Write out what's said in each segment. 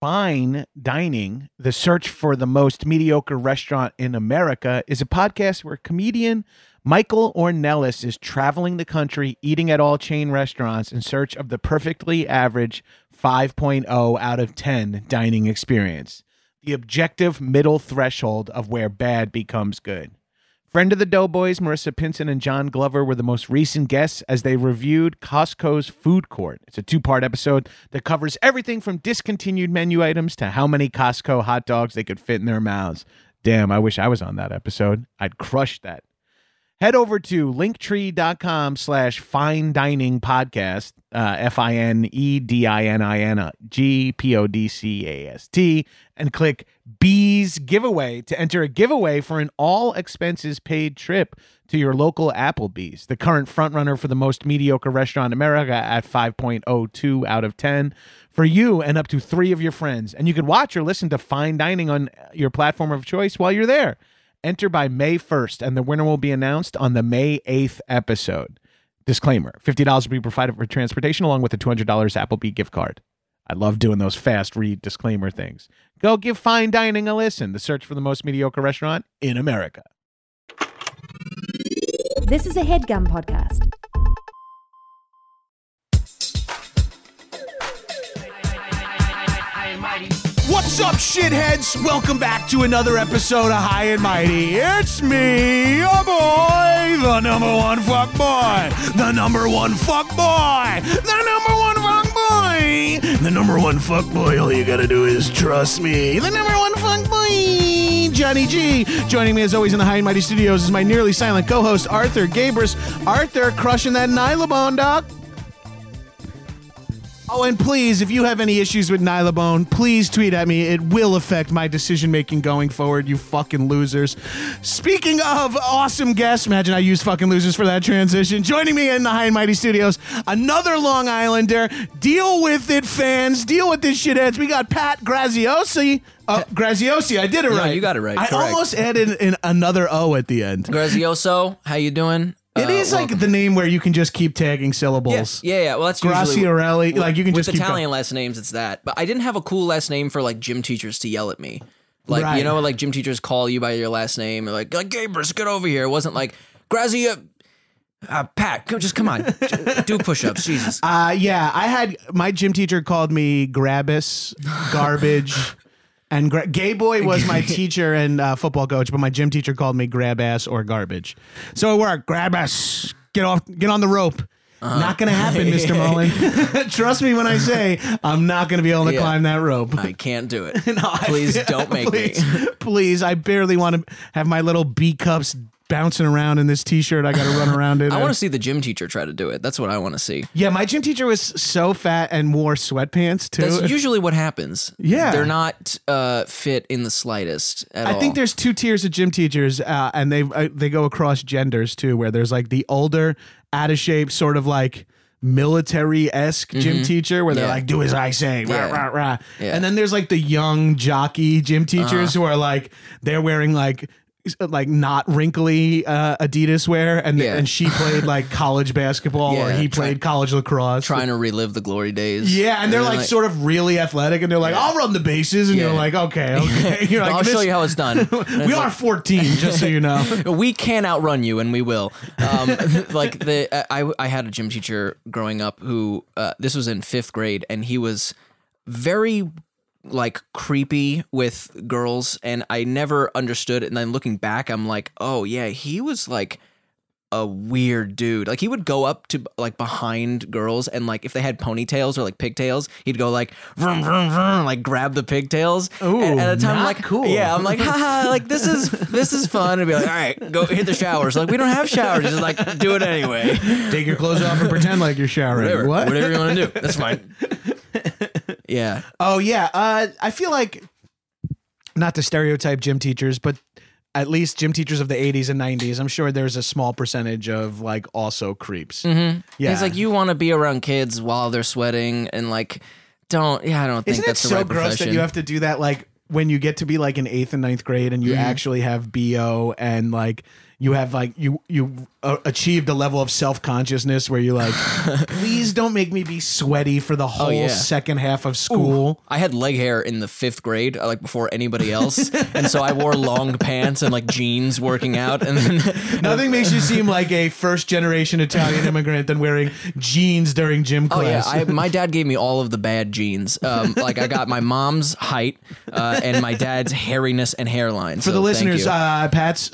Fine Dining, the search for the most mediocre restaurant in America, is a podcast where comedian Michael Ornelas is traveling the country, eating at all chain restaurants in search of the perfectly average 5.0 out of 10 dining experience, the objective middle threshold of where bad becomes good. Friend of the Doughboys, Marissa Pinson and John Glover were the most recent guests as they reviewed Costco's food court. It's a two-part episode that covers everything from discontinued menu items to how many Costco hot dogs they could fit in their mouths. Damn, I wish I was on that episode. I'd crush that. Head over to linktree.com/fine dining podcast, FINEDININGPODCAST, and click Bees Giveaway to enter a giveaway for an all expenses paid trip to your local Applebee's, the current frontrunner for the most mediocre restaurant in America at 5.02 out of 10 for you and up to 3 of your friends. And you can watch or listen to Fine Dining on your platform of choice while you're there. Enter by May 1st, and the winner will be announced on the May 8th episode. Disclaimer, $50 will be provided for transportation along with a $200 Applebee gift card. I love doing those fast read disclaimer things. Go give Fine Dining a listen. The search for the most mediocre restaurant in America. This is a HeadGum podcast. What's up, shitheads? Welcome back to another episode of High and Mighty. It's me, your boy, the number one fuck boy, the number one fuck boy, the number one fuck boy, the number one fuck boy. All you gotta do is trust me. The number one fuck boy, Johnny G. Joining me as always in the High and Mighty studios is my nearly silent co-host, Arthur Gabris. Arthur, crushing that Nylabone, doc. Oh, and please, if you have any issues with Nylabone, please tweet at me. It will affect my decision-making going forward, you fucking losers. Speaking of awesome guests, imagine I used fucking losers for that transition. Joining me in the High and Mighty studios, another Long Islander. Deal with it, fans. Deal with this, shitheads. We got Pat Graziosi. Graziosi, I did it right. You got it right. I Correct. almost added another O at the end. Grazioso, how you doing? It is like the name where you can just keep tagging syllables. Yeah. Well, that's usually Graciarelli. Like you can with just keep Italian last names. It's that. But I didn't have a cool last name for like gym teachers to yell at me. Like Right. you know, like gym teachers call you by your last name. They're like Gabris, get over here. It wasn't like Grazia. Pat, come on, do push-ups. Jesus. Yeah, I had my gym teacher called me Grabbus, garbage. And Gay Boy was my teacher and football coach, but my gym teacher called me grab ass or garbage. So it worked. Grab ass. Get on the rope. Not going to happen, Mr. Mullen. Trust me when I say I'm not going to be able to climb that rope. I can't do it. No, Please don't make me. Please, I barely want to have my little B cups bouncing around in this t-shirt I got to run around in. I want to see the gym teacher try to do it. That's what I want to see. Yeah, my gym teacher was so fat and wore sweatpants too. That's usually what happens. Yeah. They're not fit in the slightest at all. I think there's 2 tiers of gym teachers, and they go across genders too, where there's like the older, out of shape, sort of like military-esque gym teacher, where they're like, do as I say, rah, rah, rah. Yeah. And then there's like the young jockey gym teachers who are like, they're wearing like not wrinkly Adidas wear, and she played like college basketball, or he played college lacrosse, trying to relive the glory days. Yeah, and they're like sort of really athletic, and they're like, I'll run the bases, and you're like, okay. You're like, I'll show you how it's done. We are 14, just so you know. We can outrun you, and we will. I had a gym teacher growing up who this was in 5th grade, and he was very like creepy with girls, and I never understood it. And then looking back, I'm like, oh yeah, he was like a weird dude. Like he would go up to like behind girls, and like if they had ponytails or like pigtails, he'd go like vroom, vroom, vroom, like grab the pigtails. Ooh, and at the time, not I'm like, cool. Yeah, I'm like, haha, like this is fun. And be like, all right, go hit the showers. Like we don't have showers, just like do it anyway. Take your clothes off and pretend like you're showering. Whatever you want to do, that's fine. Yeah. Oh yeah. I feel like, not to stereotype gym teachers, but at least gym teachers of the 80s and 90s, I'm sure there's a small percentage of like also creeps. Mm-hmm. Yeah. It's like you want to be around kids while they're sweating, and like I don't think Isn't that's it the so right gross profession. that you have to do that like when you get to be like in 8th and 9th grade and you actually have BO, and like you have like you achieved a level of self-consciousness where you're like, please don't make me be sweaty for the whole second half of school. I had leg hair in the 5th grade, like before anybody else, and so I wore long pants and like jeans working out, and then nothing makes you seem like a first-generation Italian immigrant than wearing jeans during gym class. Oh yeah, my dad gave me all of the bad genes. Like I got my mom's height and my dad's hairiness and hairline. For the listeners, Pat's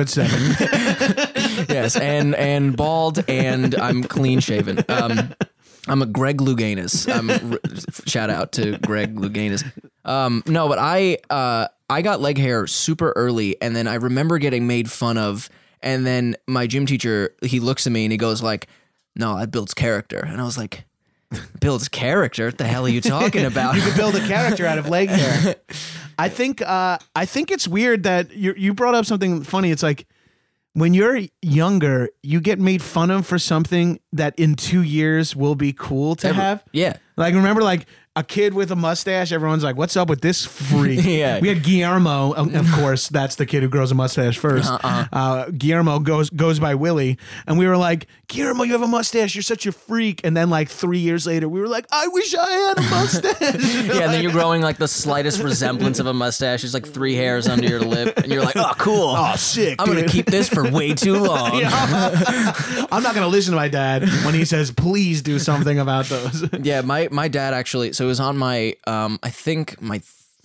6'7". Yes, and bald, and I'm clean shaven. I'm a Greg Louganis. Shout out to Greg Louganis. No, but I got leg hair super early, and then I remember getting made fun of. And then my gym teacher, he looks at me and he goes like, "No, that builds character." And I was like, "Builds character? What the hell are you talking about?" You could build a character out of leg hair. I think it's weird that you brought up something funny. It's like, when you're younger, you get made fun of for something that in 2 years will be cool to have. Yeah. Like, remember, like, a kid with a mustache, everyone's like, what's up with this freak? Yeah. We had Guillermo, of course, that's the kid who grows a mustache first. Guillermo goes by Willie, and we were like, Guillermo, you have a mustache, you're such a freak. And then like 3 years later, we were like, I wish I had a mustache. Yeah, and then you're growing like the slightest resemblance of a mustache. There's like 3 hairs under your lip, and you're like, oh, cool. Oh, sick, I'm going to keep this for way too long. Yeah. I'm not going to listen to my dad when he says, please do something about those. Yeah, my dad actually, so it was on my, I think my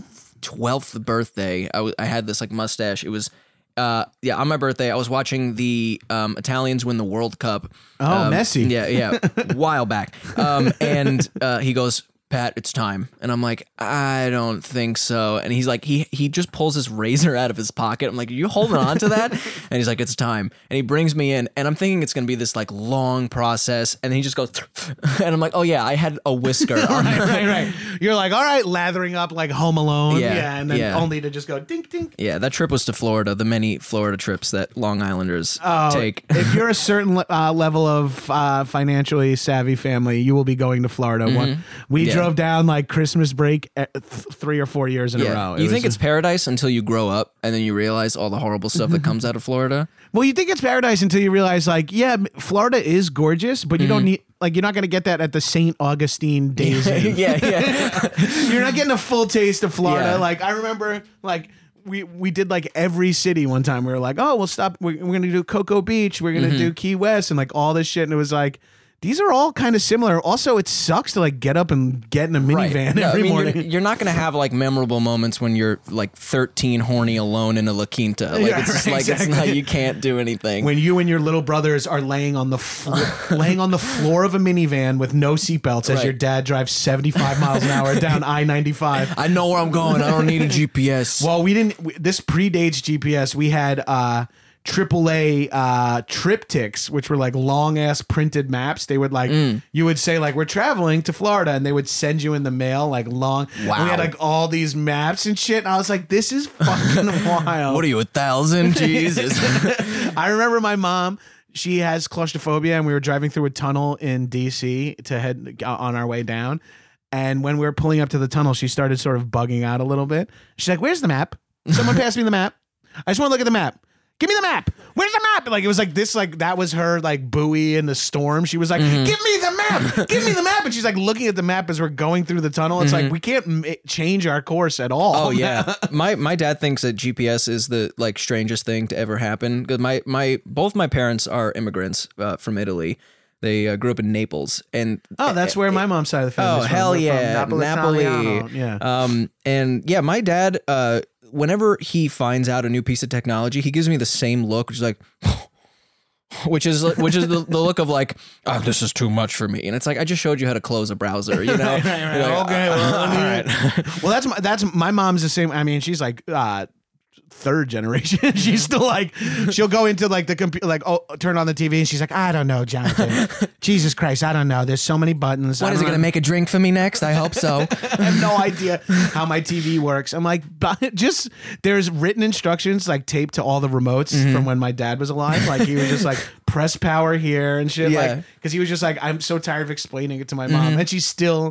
12th birthday, I had this like mustache. It was, on my birthday, I was watching the Italians win the World Cup. Oh, Messi. Yeah, a while back. And he goes, Pat, it's time. And I'm like, I don't think so. And he's like, he just pulls his razor out of his pocket. I'm like, are you holding on to that? And he's like, it's time. And he brings me in, and I'm thinking it's going to be this like long process. And then he just goes, and I'm like, oh yeah, I had a whisker. Right. You're like, all right, lathering up like Home Alone. Yeah, and then only to just go dink, dink. Yeah, that trip was to Florida, the many Florida trips that Long Islanders take. If you're a certain level of financially savvy family, you will be going to Florida. We drove down like Christmas break 3 or 4 years in a row. You think it's paradise until you grow up, and then you realize all the horrible stuff that comes out of Florida. Well, you think it's paradise until you realize, like, yeah, Florida is gorgeous, but you don't need, like, you're not going to get that at the St. Augustine Days Inn. Yeah. You're not getting a full taste of Florida. Yeah. Like, I remember, like, we did like every city one time. We were like, oh, we'll stop. We're going to do Cocoa Beach. We're going to do Key West and like all this shit. And it was like, these are all kind of similar. Also, it sucks to like get up and get in a minivan every morning. You're not going to have like memorable moments when you're like 13 horny alone in a La Quinta. Like it's just like exactly. It's not, you can't do anything. When you and your little brothers are laying on the floor of a minivan with no seatbelts as your dad drives 75 miles an hour down I-95. I know where I'm going. I don't need a GPS. Well, this predates GPS. We had AAA triptychs, which were like long ass printed maps. They would like you would say like, we're traveling to Florida, and they would send you in the mail like long. Wow. And we had like all these maps and shit. And I was like, this is fucking wild. What are you, 1,000? Jesus. I remember my mom. She has claustrophobia, and we were driving through a tunnel in DC to head on our way down. And when we were pulling up to the tunnel, she started sort of bugging out a little bit. She's like, "Where's the map? Someone pass me the map. I just want to look at the map. Give me the map. Where's the map?" Like, it was like this, like that was her like buoy in the storm. She was like, "Give me the map. Give me the map." And she's like looking at the map as we're going through the tunnel. It's like, we can't change our course at all. Oh yeah. My dad thinks that GPS is the like strangest thing to ever happen. Because both my parents are immigrants from Italy. They grew up in Naples, and that's where my mom's side of the family is from. Hell yeah, Napoli. Yeah. And yeah, my dad, whenever he finds out a new piece of technology, he gives me the same look, which is like, which is the look of like, oh, this is too much for me. And it's like, I just showed you how to close a browser, you know? Right. Like, okay, well, all right. Well, that's my mom's the same. I mean, she's like third generation. She's still like, she'll go into like the computer, like, oh, turn on the TV, and she's like, I don't know, Jonathan. Jesus Christ, I don't know. There's so many buttons. What is it going to make a drink for me next? I hope so. I have no idea how my TV works. I'm like, just there's written instructions like taped to all the remotes from when my dad was alive. Like he was just like, press power here and shit. Yeah. Like, because he was just like, I'm so tired of explaining it to my mom, and she's still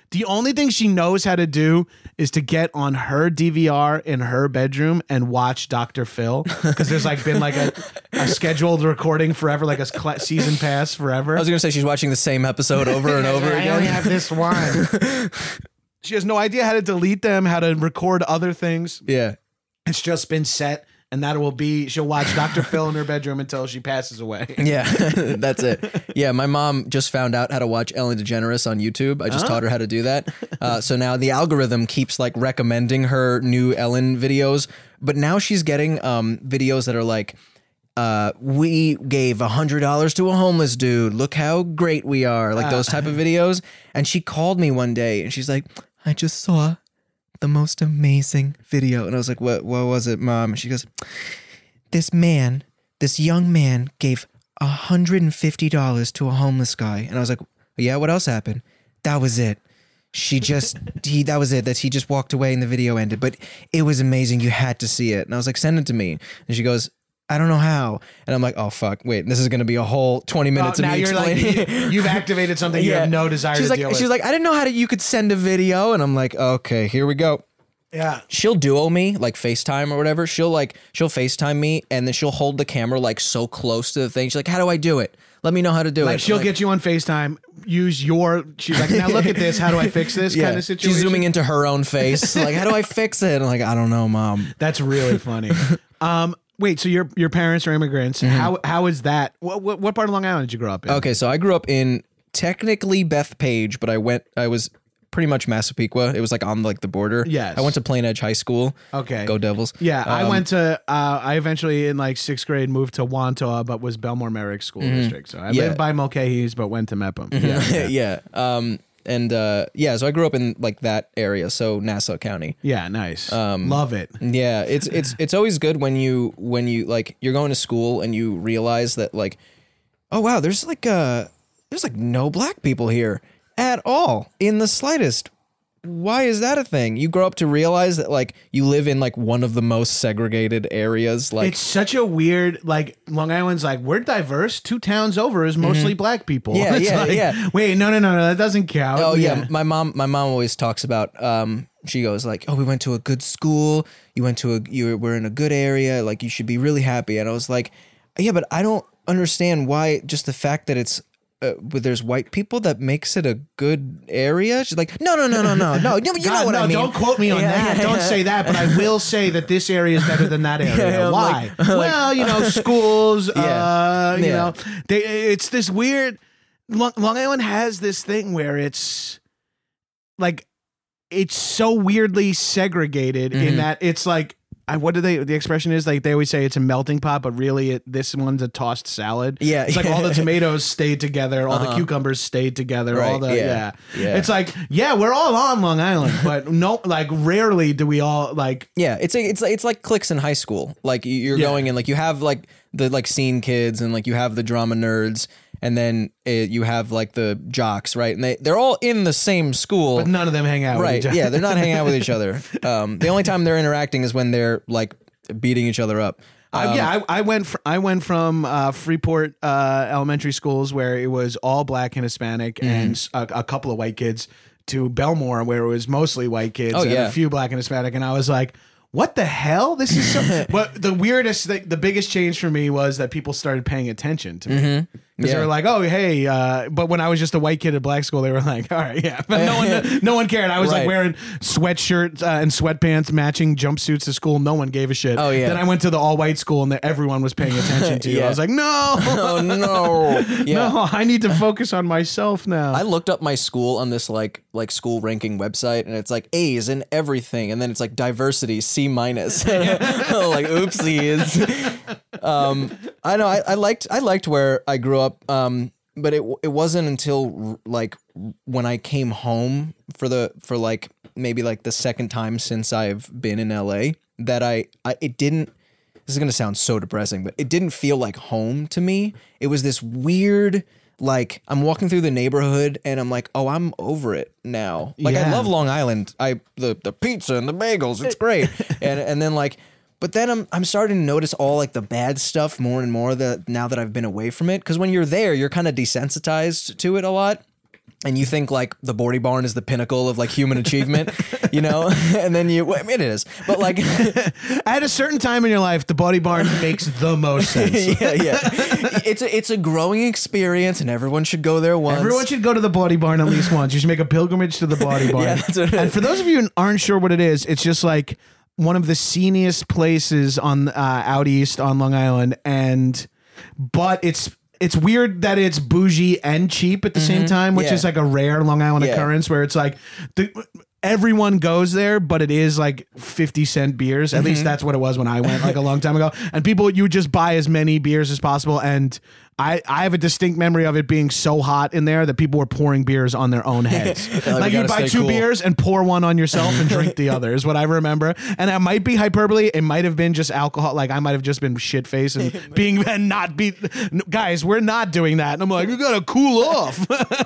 The only thing she knows how to do is to get on her DVR in her bedroom and watch Dr. Phil, because there's like been like a scheduled recording forever, like a season pass forever. I was gonna say she's watching the same episode over and over I again. only have this one. She has no idea how to delete them, how to record other things. Yeah. It's just been set. And that will be, she'll watch Dr. Phil in her bedroom until she passes away. Yeah, that's it. Yeah, my mom just found out how to watch Ellen DeGeneres on YouTube. I just taught her how to do that. So now the algorithm keeps like recommending her new Ellen videos. But now she's getting videos that are like, we gave $100 to a homeless dude. Look how great we are. Like those type of videos. And she called me one day and she's like, I just saw the most amazing video. And I was like, what was it, Mom? And she goes, this young man gave $150 to a homeless guy. And I was like, yeah, what else happened? That was it. That was it. That he just walked away and the video ended. But it was amazing. You had to see it. And I was like, send it to me. And she goes, I don't know how. And I'm like, oh, fuck. Wait, this is going to be a whole 20 minutes of me explaining. Like, you've activated something you have no desire to deal with. She's like, I didn't know how you could send a video. And I'm like, okay, here we go. Yeah. She'll duo me, like FaceTime or whatever. She'll FaceTime me and then she'll hold the camera like so close to the thing. She's like, how do I do it? Let me know how to do it. Like she'll get you on FaceTime, she's like, now look at this. How do I fix this kind of situation? She's zooming into her own face. Like, how do I fix it? I'm like, I don't know, Mom. That's really funny. Wait, so your parents are immigrants. Mm-hmm. How is that? What part of Long Island did you grow up in? Okay, so I grew up in technically Bethpage, but I was pretty much Massapequa. It was like on like the border. Yes. I went to Plain Edge High School. Okay. Go Devils. Yeah, I eventually in like 6th grade moved to Wantaw, but was Belmore Merrick School District. So I lived by Mulcahy's, but went to Mepham. Yeah. So I grew up in like that area, so Nassau County. Yeah, nice. Love it. Yeah, it's always good when you like you're going to school and you realize that like, oh wow, there's like no black people here at all in the slightest. Why is that a thing? You grow up to realize that like you live in like one of the most segregated areas. Like it's such a weird, like Long Island's like, we're diverse. 2 towns over is mostly black people. Yeah, it's yeah, like, yeah. Wait, no, that doesn't count. Oh yeah. My mom always talks about she goes like, oh, we went to a good school. We're in a good area. Like you should be really happy. And I was like, yeah, but I don't understand why just the fact that it's but there's white people that makes it a good area. She's like, no. You know what I mean. Don't quote me on that. Don't say that. But I will say that this area is better than that area. Why? Well, schools. It's this weird. Long Island has this thing where it's like, it's so weirdly segregated in that it's like. The expression is like they always say it's a melting pot, but really this one's a tossed salad. Yeah. It's like all the tomatoes stayed together, all the cucumbers stayed together, Right, yeah. It's like, yeah, we're all on Long Island, but no, like rarely do we all like. Yeah, it's like cliques in high school. Like you're going in, like you have like the like scene kids and like you have the drama nerds. And then you have like the jocks, right? And they're all in the same school. But none of them hang out with each other. Yeah, they're not hanging out with each other. The only time they're interacting is when they're like beating each other up. I went from Freeport elementary schools where it was all black and Hispanic and a couple of white kids to Belmore where it was mostly white kids and a few black and Hispanic. And I was like, what the hell? This is so. But the weirdest, the biggest change for me was that people started paying attention to me. Because they were like, oh, hey. But when I was just a white kid at black school, they were like, all right, yeah. But no one cared. I was like wearing sweatshirts and sweatpants, matching jumpsuits to school. No one gave a shit. Oh, yeah. Then I went to the all white school and everyone was paying attention to you. I was like, no. Oh, no. Yeah. No, I need to focus on myself now. I looked up my school on this like school ranking website and it's like A's in everything. And then it's like diversity, C-. Like, oopsies. I know I liked where I grew up, but it wasn't until like when I came home for like maybe like the second time since I've been in LA that it didn't. This is gonna sound so depressing, but it didn't feel like home to me. It was this weird. Like I'm walking through the neighborhood and I'm like, oh, I'm over it now. Like I love Long Island. The pizza and the bagels, it's great. and then like. But then I'm starting to notice all like the bad stuff more and more now that I've been away from it. Because when you're there, you're kind of desensitized to it a lot. and you think like the Bordy Barn is the pinnacle of like human achievement, you know, and then it is, but like at a certain time in your life, the Bordy Barn makes the most sense. yeah. It's a growing experience, and everyone should go there once. Everyone should go to the Bordy Barn at least once. You should make a pilgrimage to the Bordy Barn. Yeah, that's what it is. And for those of you who aren't sure what it is, it's just like one of the sceniest places on out east on Long Island, but it's weird that it's bougie and cheap at the same time, which is like a rare Long Island occurrence where it's like everyone goes there, but it is like 50-cent beers. At least that's what it was when I went like a long time ago. And you would just buy as many beers as possible. And I have a distinct memory of it being so hot in there that people were pouring beers on their own heads. Like you'd buy two beers and pour one on yourself and drink the other is what I remember. And that might be hyperbole. It might have been just alcohol. Like I might have just been shit faced and not be guys, we're not doing that. And I'm like, you gotta cool off.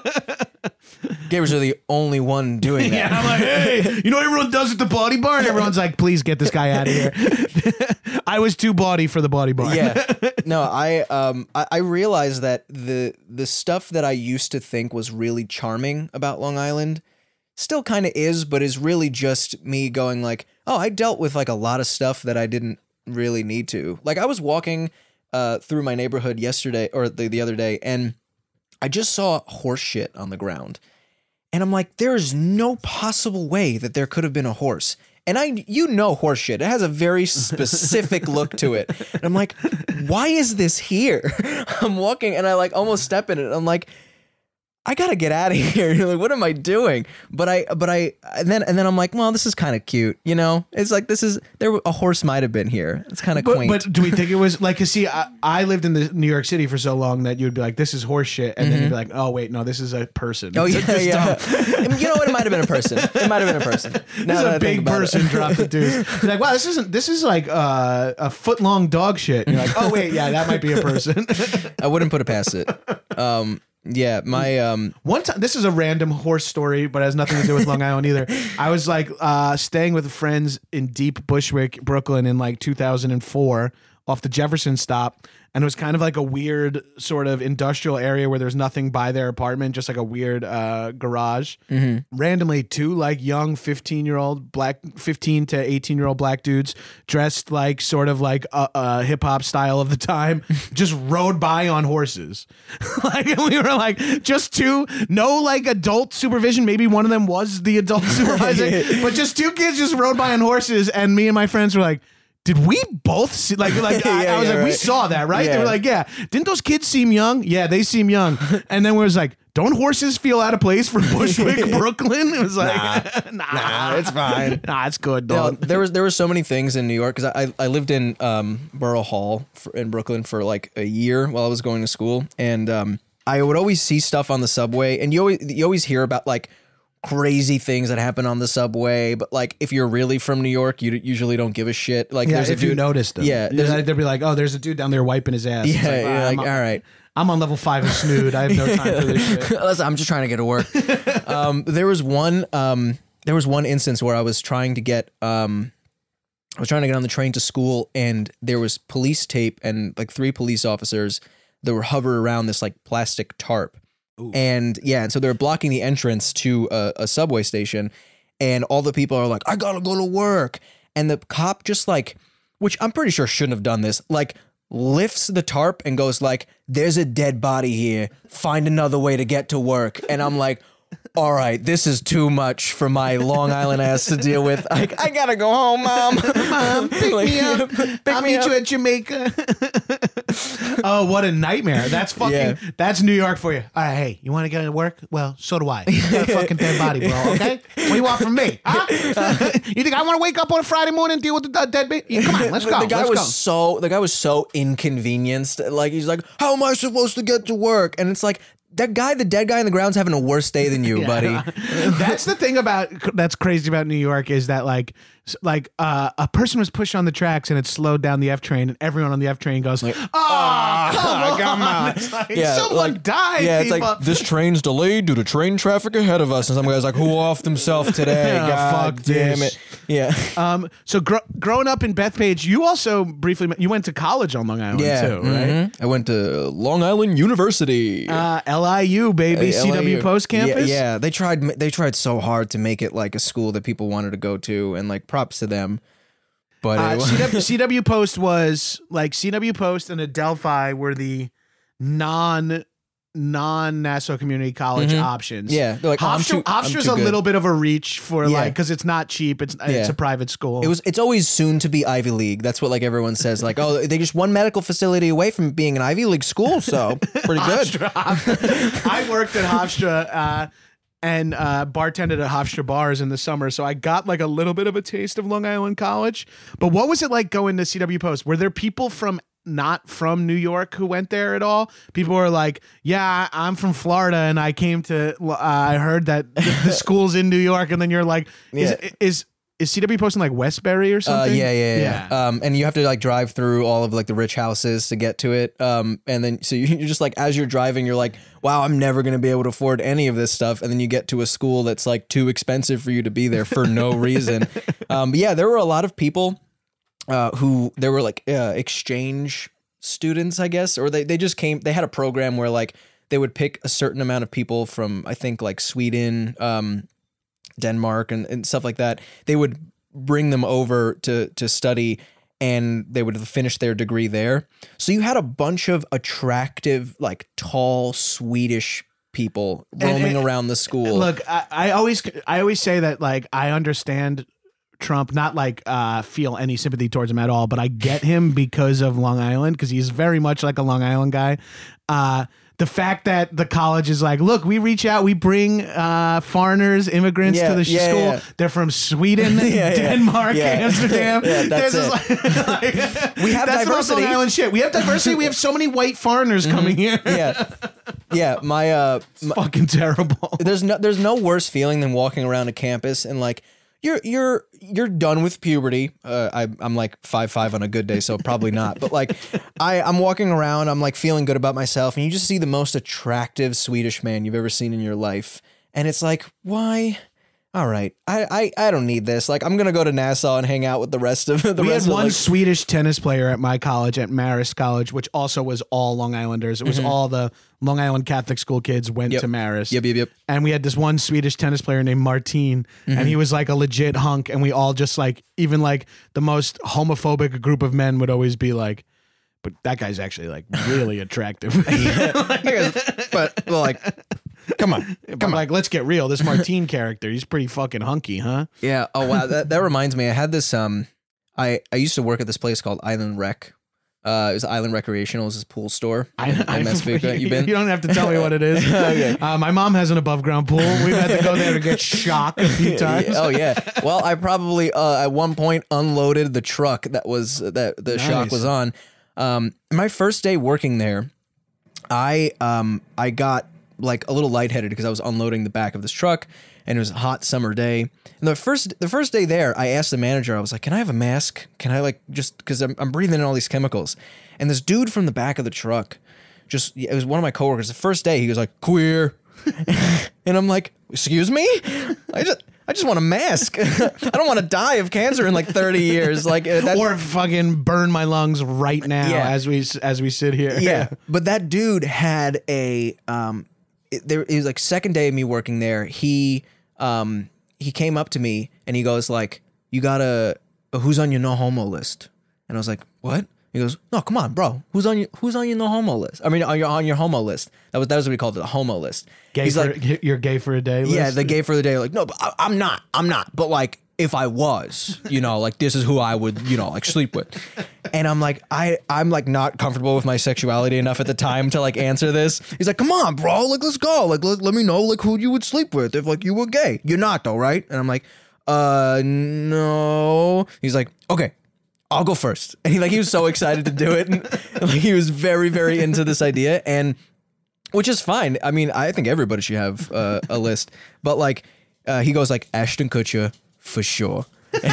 Gamers are the only one doing that. Yeah, I'm like, hey, you know what everyone does at the Bordy Barn? Everyone's like, please get this guy out of here. I was too bawdy for the Bordy Barn. Yeah. No, I realized that the stuff that I used to think was really charming about Long Island still kind of is, but is really just me going like, oh, I dealt with like a lot of stuff that I didn't really need to. Like I was walking through my neighborhood yesterday or the other day, and I just saw horse shit on the ground. And I'm like, there's no possible way that there could have been a horse. And horse shit. It has a very specific look to it. And I'm like, why is this here? I'm walking and I like almost step in it. I'm like, I gotta get out of here. You're like, what am I doing? But and then I'm like, well, this is kind of cute, you know? It's like a horse might have been here. It's kind of quaint. But do we think it was like? Cause see, I lived in New York City for so long that you'd be like, this is horse shit, and then you'd be like, oh wait, no, this is a person. Oh yeah. You know what? It might have been a person. It might have been a person. This is a big person dropped the deuce. You're like, wow, this is like a foot long dog shit. And you're like, oh wait, yeah, that might be a person. I wouldn't put it past it. Yeah, my one time, this is a random horse story, but it has nothing to do with Long Island either. I was like staying with friends in deep Bushwick, Brooklyn in like 2004 off the Jefferson stop. And it was kind of like a weird sort of industrial area where there's nothing by their apartment, just like a weird garage. Randomly, two like young 15 to 18-year-old black dudes dressed like sort of like a hip hop style of the time, just rode by on horses. Like we were like just no like adult supervision. Maybe one of them was the adult supervisor, but just two kids just rode by on horses. And me and my friends were like, did we both see I was like, right. We saw that, right? Yeah. They were like, yeah. Didn't those kids seem young? Yeah, they seem young. And then we was like, don't horses feel out of place for Bushwick, Brooklyn? It was like, nah, it's fine. Nah, it's good, dog. There were so many things in New York because I lived in Borough Hall in Brooklyn for like a year while I was going to school, and I would always see stuff on the subway, and you always hear about like crazy things that happen on the subway, but like if you're really from New York, you usually don't give a shit. Like there's a dude, you noticed them. Yeah, they'd be like, oh, there's a dude down there wiping his ass. Yeah, like, all right. I'm on level 5 of snood. I have no time for this shit. Listen, I'm just trying to get to work. There was one instance where I was trying to get on the train to school, and there was police tape and like 3 police officers that were hovering around this like plastic tarp. Ooh. And so they were blocking the entrance to a subway station, and all the people are like, I gotta go to work. And the cop just like, which I'm pretty sure shouldn't have done this, like lifts the tarp and goes like, there's a dead body here. Find another way to get to work. And I'm like, all right, this is too much for my Long Island ass to deal with. I gotta go home, Mom. Mom, pick me up. I'll meet you at Jamaica. Oh, what a nightmare. That's New York for you. All right, hey, you want to get to work? Well, so do I. You got a fucking dead body, bro, okay? What do you want from me? Huh? You think I want to wake up on a Friday morning and deal with the dead baby? Come on, let's go. The guy was so inconvenienced. Like, he's like, how am I supposed to get to work? And it's like, the dead guy in the ground's having a worse day than you, buddy. That's the thing that's crazy about New York is that like a person was pushed on the tracks and it slowed down the F train, and everyone on the F train goes, come on. It's like, someone died. Yeah, people. It's like, this train's delayed due to train traffic ahead of us. And some guy's like, who offed himself today? God fuck damn this. it. Yeah. So growing up in Bethpage, you also briefly, you went to college on Long Island too, right? I went to Long Island University. LIU, baby, CW Post campus. Yeah, they tried so hard to make it like a school that people wanted to go to, and like props to them. But CW Post was like CW Post and Adelphi were the non-Nassau Community College options. Yeah, they're like, Hofstra's a little bit of a reach for like, because it's not cheap. It's a private school. It's always soon to be Ivy League. That's what like everyone says. Like, oh, they just one medical facility away from being an Ivy League school, so pretty good. I worked at Hofstra and bartended at Hofstra bars in the summer, so I got like a little bit of a taste of Long Island College. But what was it like going to CW Post? Were there people not from New York who went there at all? People were like, yeah, I'm from Florida and I came to, I heard that the school's in New York. And then you're like, is CW Post in like Westbury or something? Yeah. And you have to like drive through all of like the rich houses to get to it. And then, so you're just like, as you're driving, you're like, wow, I'm never going to be able to afford any of this stuff. And then you get to a school that's like too expensive for you to be there for no reason. But yeah, there were a lot of people who there were like exchange students, I guess, or they just came. They had a program where like they would pick a certain amount of people from, I think, like Sweden, Denmark, and stuff like that. They would bring them over to study, and they would finish their degree there. So you had a bunch of attractive, like tall Swedish people roaming around the school. Look, I always say that like I understand Trump, not like feel any sympathy towards him at all, but I get him because of Long Island, because he's very much like a Long Island guy. The fact that the college is like, look, we reach out, we bring foreigners, immigrants to the school. Yeah. They're from Sweden, Denmark, Amsterdam. That's it. We have diversity. Long Island shit. We have diversity. We have so many white foreigners coming here. Yeah. My fucking terrible. There's no worse feeling than walking around a campus and like, You're done with puberty. I'm like 5'5" on a good day, so probably not. But like, I'm walking around, I'm like feeling good about myself, and you just see the most attractive Swedish man you've ever seen in your life, and it's like, why? All right, I don't need this. Like, I'm gonna go to Nassau and hang out with the rest of the. We rest had of one like, Swedish tennis player at my college, at Marist College, which also was all Long Islanders. It was all the Long Island Catholic school kids went to Marist. Yep. And we had this one Swedish tennis player named Martin, and he was like a legit hunk. And we all just like, even like the most homophobic group of men would always be like, but that guy's actually like really attractive. But well, like. Come on. Like, let's get real. This Martin character, he's pretty fucking hunky, huh? Yeah. Oh wow. That reminds me. I had this. I used to work at this place called Island Rec. It was Island Recreational. It was this pool store. You don't have to tell me what it is. Okay. My mom has an above ground pool. We've had to go there to get shocked a few times. Oh yeah. Well, I probably at one point unloaded the truck that the shock was on. My first day working there, I got like a little lightheaded because I was unloading the back of this truck, and it was a hot summer day. And the first day there, I asked the manager, I was like, can I have a mask? Can I like, just because I'm breathing in all these chemicals. And this dude from the back of the truck, it was one of my coworkers. The first day he was like, queer. And I'm like, excuse me? I just want a mask. I don't want to die of cancer in like 30 years. Like or fucking burn my lungs right now as we sit here. Yeah. But that dude had it was like second day of me working there. He came up to me and he goes like, you got who's on your no homo list? And I was like, what? He goes, no, come on, bro. Who's on your no homo list? I mean, on your homo list. That was what we called it, the homo list. You're gay for a day list? Yeah, the gay for the day. Like, no, but I'm not. But like, if I was, like this is who I would, like sleep with. And I'm like, I'm like not comfortable with my sexuality enough at the time to like answer this. He's like, come on, bro, like let's go. Like let me know like who you would sleep with if like you were gay. You're not though, right? And I'm like, no. He's like, okay, I'll go first. And he was so excited to do it. And like he was very, very into this idea, and which is fine. I mean, I think everybody should have a list. But like he goes like Ashton Kutcher for sure.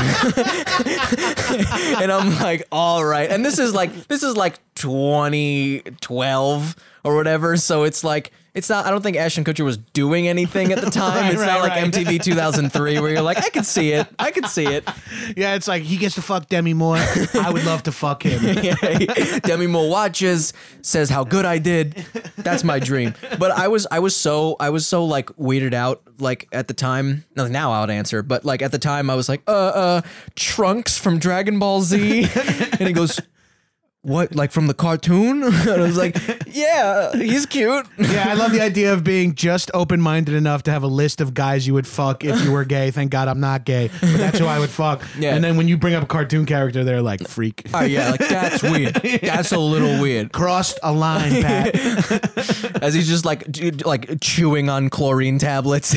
And I'm like, all right. And this is like 2012 or whatever. So it's like it's not. I don't think Ashton Kutcher was doing anything at the time. It's not like MTV 2003 where you're like, I can see it. Yeah, it's like he gets to fuck Demi Moore. I would love to fuck him. Demi Moore watches, says how good I did. That's my dream. But I was so like weirded out like at the time. Now I would answer, but like at the time I was like, Trunks from Dragon Ball Z, and he goes, what, like from the cartoon? And I was like, yeah, he's cute. Yeah, I love the idea of being just open-minded enough to have a list of guys you would fuck if you were gay. Thank God I'm not gay, but that's who I would fuck. Yeah. And then when you bring up a cartoon character, they're like, freak. Oh, yeah, like that's weird. That's a little weird. Crossed a line, Pat. As he's just like chewing on chlorine tablets.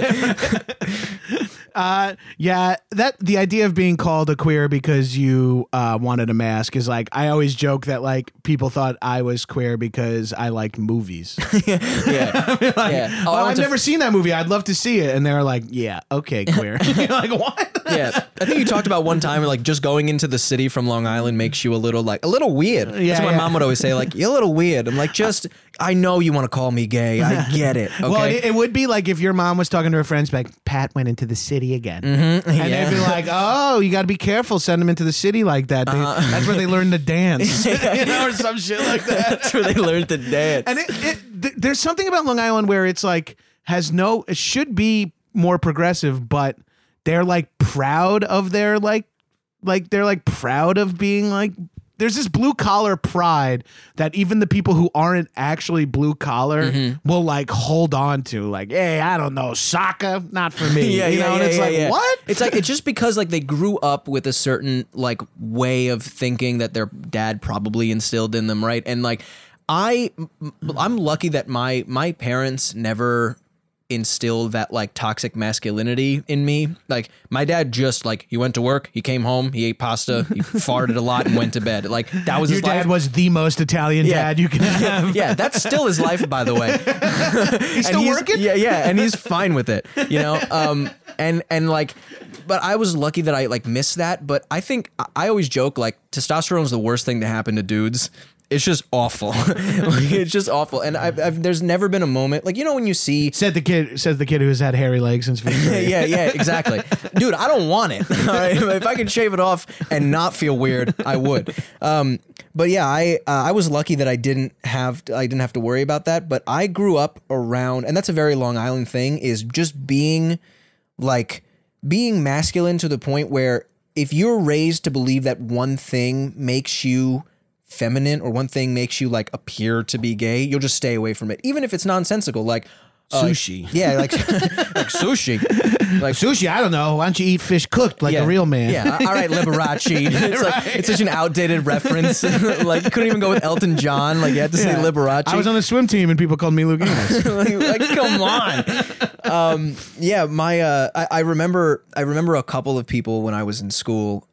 Yeah, that the idea of being called a queer because you wanted a mask is like, I always joke that like people thought I was queer because I liked movies. Yeah. Yeah. Oh, I've never seen that movie. I'd love to see it. And they're like, yeah, okay, queer. You're like, what? Yeah. I think you talked about one time like just going into the city from Long Island makes you a little weird. Yeah, that's what my mom would always say, like, you're a little weird. I'm like, I know you want to call me gay. I get it. Okay? Well, it would be like if your mom was talking to her friends, like, Pat went into the city again. Mm-hmm. And they'd be like, oh, you got to be careful. Send them into the city like that. That's where they learn to dance. Or some shit like that. That's where they learn to dance. And there's something about Long Island where it's like, it should be more progressive, but they're like proud of their they're like proud of being like, there's this blue collar pride that even the people who aren't actually blue collar will like hold on to, like, hey, I don't know, soccer, not for me. And it's like, what? It's just because like they grew up with a certain like way of thinking that their dad probably instilled in them, right? And like I'm lucky that my parents never instilled that like toxic masculinity in me. Like my dad just like, he went to work, he came home, he ate pasta, he farted a lot and went to bed. Like that was your his life. Your dad was the most Italian dad you can have. Yeah, that's still his life, by the way. He's still working? Yeah, and he's fine with it, you know? And like, but I was lucky that I like missed that. But I think I always joke like testosterone is the worst thing to happen to dudes. It's just awful. Like, it's just awful. And there's never been a moment like, you know, when you see says the kid who's had hairy legs since Victoria. yeah, exactly. Dude, I don't want it. All right. If I could shave it off and not feel weird, I would. But yeah, I was lucky that I didn't have to worry about that. But I grew up around, and that's a very Long Island thing, is just being masculine to the point where if you're raised to believe that one thing makes you feminine or one thing makes you like appear to be gay, you'll just stay away from it, even if it's nonsensical, like sushi. Yeah, like sushi. Like sushi, I don't know. Why don't you eat fish cooked like a real man? Yeah, all right, Liberace. It's like it's such an outdated reference. Like you couldn't even go with Elton John. Like you had to say Liberace. I was on the swim team and people called me Luke Enos. like come on. Yeah, I remember a couple of people when I was in school.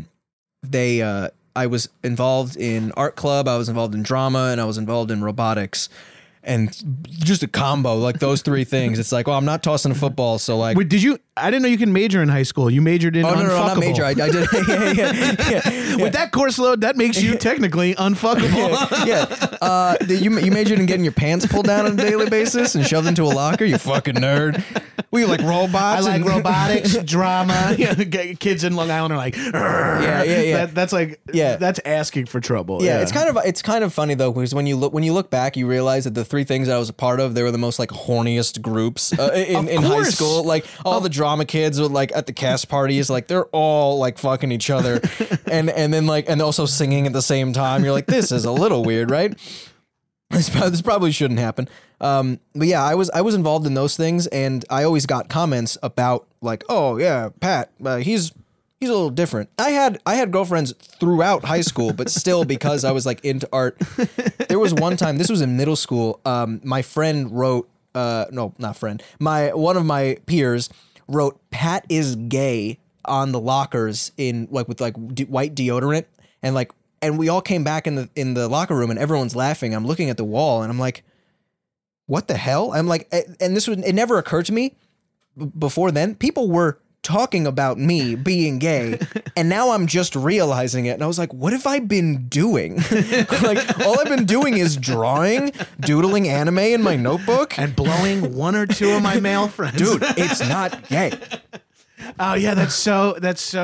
I was involved in art club, I was involved in drama, and I was involved in robotics. And just a combo, like those three things. It's like, well, I'm not tossing a football, so like. Wait, I didn't know you can major in high school. You majored in unfuckable. No, not major. I did. Yeah. With that course load, that makes you technically unfuckable. Yeah. You majored in getting your pants pulled down on a daily basis and shoved into a locker. You fucking nerd. We like robots. I like robotics, drama. Kids in Long Island are like, yeah. That's like, that's asking for trouble. Yeah, it's kind of funny though, because when you look back, you realize that the three things that I was a part of, they were the most like horniest groups in high school. Like all the drama kids were like at the cast parties, like they're all like fucking each other, and then like and also singing at the same time. You're like, this is a little weird, right? This probably shouldn't happen. But yeah, I was involved in those things, and I always got comments about like, oh yeah, Pat, he's a little different. I had girlfriends throughout high school, but still, because I was like into art. There was one time, this was in middle school. My friend wrote, one of my peers wrote, "Pat is gay" on the lockers in like with like white deodorant, and we all came back in the locker room, and everyone's laughing. I'm looking at the wall, and I'm like, what the hell? I'm like, and it never occurred to me before then. People were talking about me being gay, and now I'm just realizing it. And I was like, what have I been doing? Like, all I've been doing is drawing, doodling anime in my notebook. And blowing one or two of my male friends. Dude, it's not gay. Oh yeah, that's so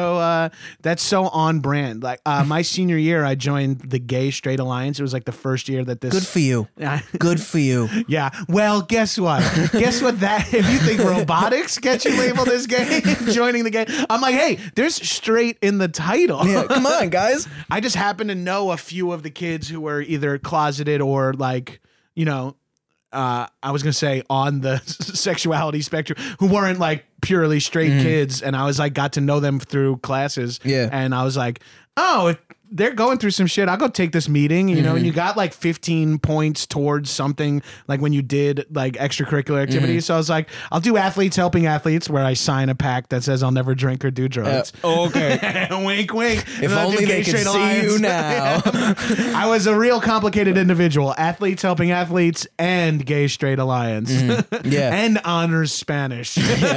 on brand. Like my senior year, I joined the Gay Straight Alliance. It was like the first year that this. Good for you. Good for you. Yeah. Well, guess what? Guess what? That if you think robotics gets you labeled as gay, joining the gay, I'm like, hey, there's straight in the title. Yeah, come on, guys. I just happen to know a few of the kids who were either closeted or like, you know. I was gonna say on the sexuality spectrum, who weren't like purely straight kids, and I was like got to know them through classes. Yeah, and I was like, oh, if they're going through some shit, I'll go take this meeting, you know. And you got like 15 points towards something, like when you did like extracurricular activities. So I was like, I'll do athletes helping athletes, where I sign a pact that says I'll never drink or do drugs. Okay. Wink, wink. If only they could see you now. I was a real complicated individual. Athletes helping athletes and Gay Straight Alliance. Yeah. And honors Spanish.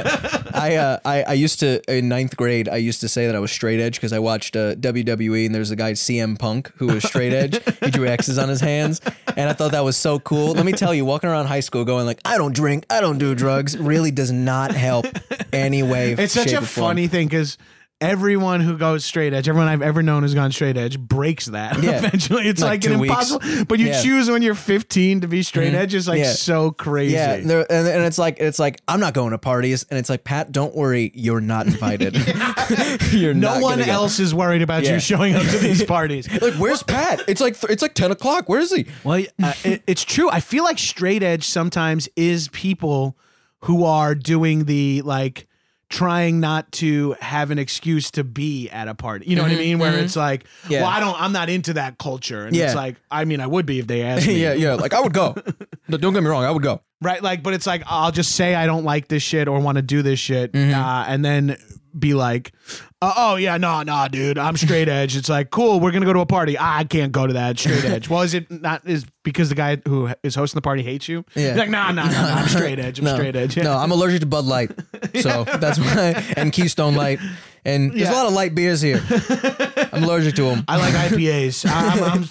I used to, in ninth grade, I used to say that I was straight edge because I watched WWE, and there's a guy CM Punk who was straight edge. He drew X's on his hands, and I thought that was so cool. Let me tell you, walking around high school going like, I don't drink, I don't do drugs, really does not help any way. It's such a funny thing because everyone who goes straight edge, everyone I've ever known who's gone straight edge, breaks that. Yeah. Eventually, it's like an impossible. But you choose when you're 15 to be straight edge. It's like so crazy. Yeah, and it's like I'm not going to parties, and it's like, Pat, don't worry, you're not invited. You're no one else is worried about you showing up to these parties. Like, where's Pat? It's like 10 o'clock. Where is he? Well, it's true. I feel like straight edge sometimes is people who are doing the like trying not to have an excuse to be at a party. You know what I mean? Where it's like, well, I'm not into that culture. And it's like, I mean, I would be if they asked me. Yeah. Like, I would go. No, don't get me wrong. I would go. Right. Like, but it's like, I'll just say I don't like this shit or want to do this shit. And then be like, oh yeah, no, dude, I'm straight edge. It's like, cool, we're going to go to a party. I can't go to that straight edge. Well, is it not, is because the guy who is hosting the party hates you? Yeah. You're like, no, I'm straight edge. I'm straight edge. No, I'm allergic to Bud Light. So that's why, and Keystone Light. And there's a lot of light beers here. I'm allergic to them. I like IPAs. I'm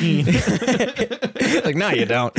15. Like, no, you don't.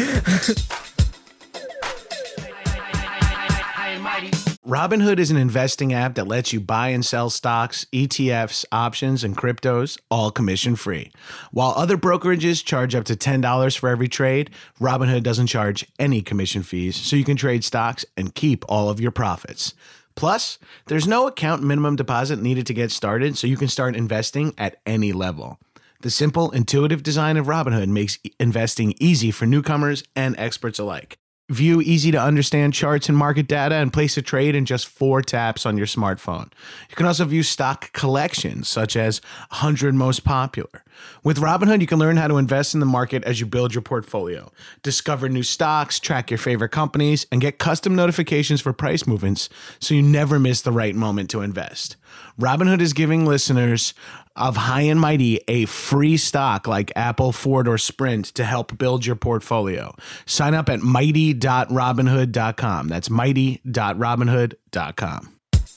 Robinhood is an investing app that lets you buy and sell stocks, ETFs, options, and cryptos, all commission-free. While other brokerages charge up to $10 for every trade, Robinhood doesn't charge any commission fees, so you can trade stocks and keep all of your profits. Plus, there's no account minimum deposit needed to get started, so you can start investing at any level. The simple, intuitive design of Robinhood makes investing easy for newcomers and experts alike. View easy-to-understand charts and market data and place a trade in just 4 taps on your smartphone. You can also view stock collections, such as 100 Most Popular. With Robinhood, you can learn how to invest in the market as you build your portfolio. Discover new stocks, track your favorite companies, and get custom notifications for price movements so you never miss the right moment to invest. Robinhood is giving listeners of High and Mighty a free stock like Apple, Ford, or Sprint to help build your portfolio. Sign up at mighty.robinhood.com. That's mighty.robinhood.com.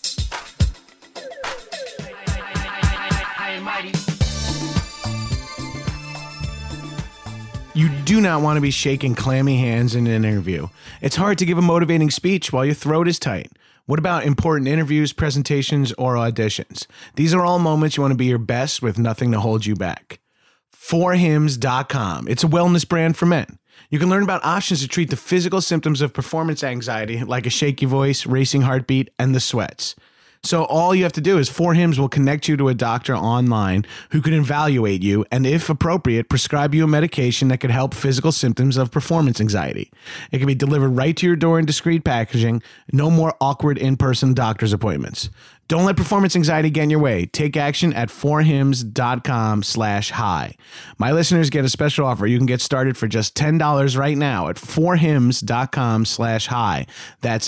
You do not want to be shaking clammy hands in an interview. It's hard to give a motivating speech while your throat is tight. What about important interviews, presentations, or auditions? These are all moments you want to be your best with nothing to hold you back. 4hims.com. It's a wellness brand for men. You can learn about options to treat the physical symptoms of performance anxiety, like a shaky voice, racing heartbeat, and the sweats. So all you have to do is 4hims will connect you to a doctor online who can evaluate you and, if appropriate, prescribe you a medication that could help physical symptoms of performance anxiety. It can be delivered right to your door in discreet packaging. No more awkward in-person doctor's appointments. Don't let performance anxiety get in your way. Take action at 4hims.com/high. My listeners get a special offer. You can get started for just $10 right now at 4hims.com/high. That's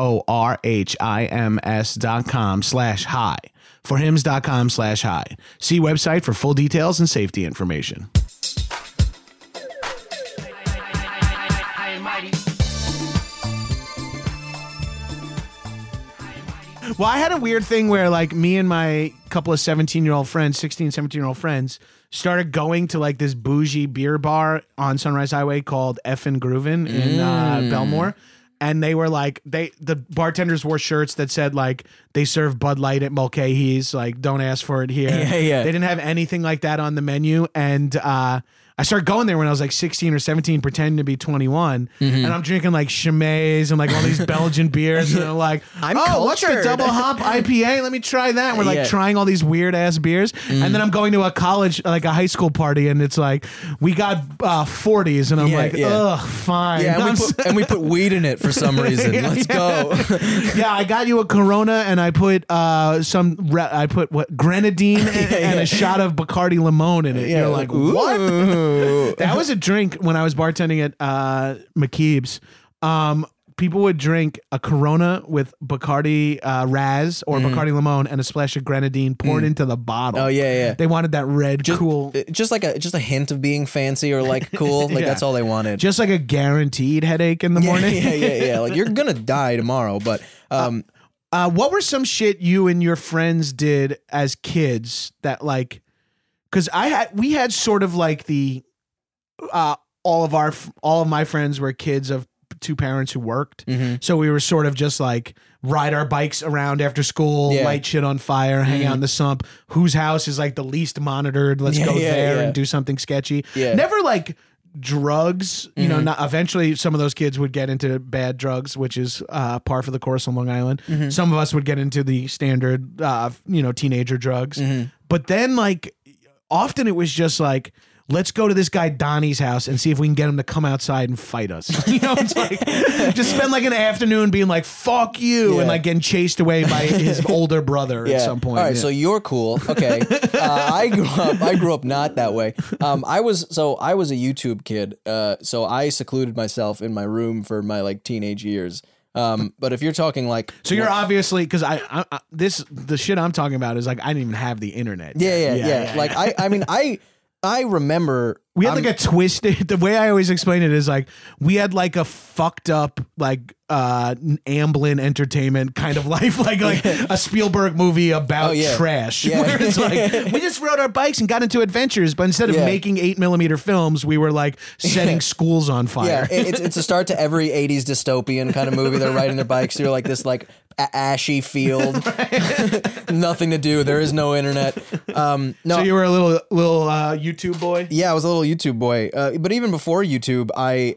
FORHIMS.com/high. 4hims.com/high. See website for full details and safety information. Well, I had a weird thing where like me and my couple of 17-year-old friends, 16, 17-year-old friends, started going to like this bougie beer bar on Sunrise Highway called Effin' Groovin' in Belmore. And they were like, the bartenders wore shirts that said like they serve Bud Light at Mulcahy's, like don't ask for it here. Yeah. They didn't have anything like that on the menu. And I started going there when I was like 16 or 17, pretending to be 21. And I'm drinking like Chimay and like all these Belgian beers. And they're like, what's the cultured." double hop IPA? Let me try that. And we're like trying all these weird ass beers. And then I'm going to a college, like a high school party. And it's like, we got 40s. And I'm like, ugh, fine. Yeah, and we put weed in it for some reason. Let's go. Yeah, I got you a Corona and I put grenadine and a shot of Bacardi Limon in it. You're like, what? That was a drink when I was bartending at McKeeb's. People would drink a Corona with Bacardi Raz or Bacardi Limon and a splash of grenadine poured into the bottle. Oh yeah. They wanted that red cool, just a hint of being fancy or like cool. Like that's all they wanted. just like a guaranteed headache in the morning. Yeah. Like you're gonna die tomorrow, but what were some shit you and your friends did as kids that like? Because we had sort of like the all of my friends were kids of two parents who worked, so we were sort of just like ride our bikes around after school, light shit on fire, hang out in the sump. Whose house is like the least monitored? Let's go there and do something sketchy. Never like drugs, you know. Not eventually, some of those kids would get into bad drugs, which is par for the course on Long Island. Some of us would get into the standard, teenager drugs, but then like. Often it was just like, let's go to this guy Donnie's house and see if we can get him to come outside and fight us. You know, it's like just spend like an afternoon being like, fuck you, and like getting chased away by his older brother at some point. All right, so you're cool. Okay. I grew up not that way. I was a YouTube kid. So I secluded myself in my room for my like teenage years. But if you're talking like, so you're obviously, because the shit I'm talking about is like I didn't even have the internet. Yeah. Like I remember we had like a twisted. The way I always explain it is like we had like a fucked up like Amblin Entertainment kind of life, like a Spielberg movie about trash. Where it's like we just rode our bikes and got into adventures, but instead of making 8mm films, we were like setting schools on fire. Yeah, it's a start to every 80s dystopian kind of movie. They're riding their bikes through like this like ashy field, nothing to do. There is no internet. No, so you were a little YouTube boy. Yeah, I was a little YouTube boy. But even before YouTube, I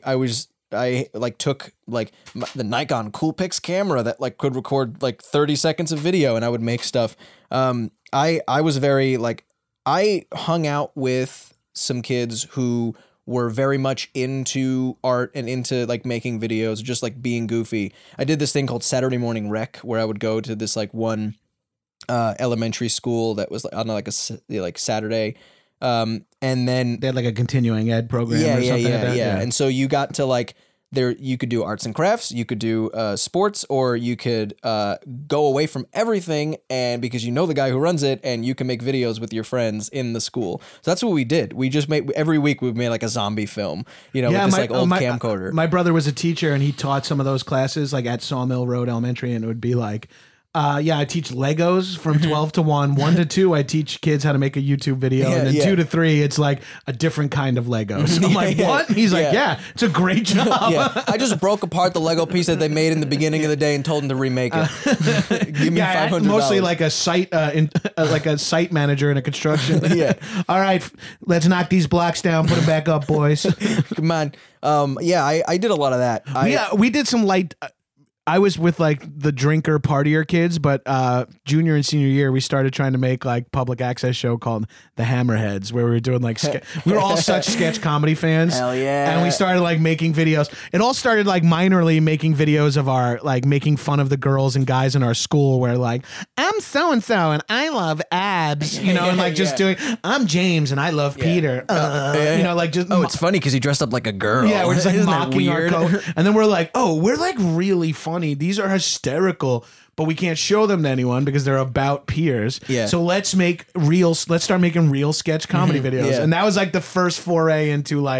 took like the Nikon Coolpix camera that like could record like 30 seconds of video, and I would make stuff. I was very like, I hung out with some kids who were very much into art and into like making videos, just like being goofy. I did this thing called Saturday Morning Rec, where I would go to this like one elementary school that was on like a Saturday. And then they had like a continuing ed program. Or something like that. Yeah. And so you got to like you could do arts and crafts, you could do sports, or you could go away from everything, and because you know the guy who runs it, and you can make videos with your friends in the school. So that's what we did. We just every week we made like a zombie film, with this like old camcorder. My brother was a teacher, and he taught some of those classes like at Sawmill Road Elementary, and it would be like, I teach Legos from 12 to 1. 1 to 2, I teach kids how to make a YouTube video. And then 2 to 3, it's like a different kind of Legos. I'm like, what? And he's like, it's a great job. I just broke apart the Lego piece that they made in the beginning of the day and told them to remake it. Give me $500. Mostly like a site, like a site manager in a construction. All right, let's knock these blocks down. Put them back up, boys. Come on. I did a lot of that. We did some light. I was with like the drinker partier kids, but junior and senior year, we started trying to make like public access show called The Hammerheads, where we were doing like, we were all such sketch comedy fans. Hell yeah. And we started like making videos. It all started like minorly making videos of our, like making fun of the girls and guys in our school where like, I'm so-and-so and I love abs, and like just doing, I'm James and I love Peter. Like just. Oh, it's funny because he dressed up like a girl. Yeah, we're just like mocking our weird? coat. And then we're like, oh, we're like really funny. These are hysterical, but we can't show them to anyone because they're about peers. Yeah. So let's start making real sketch comedy videos. Yeah. And that was like the first foray into like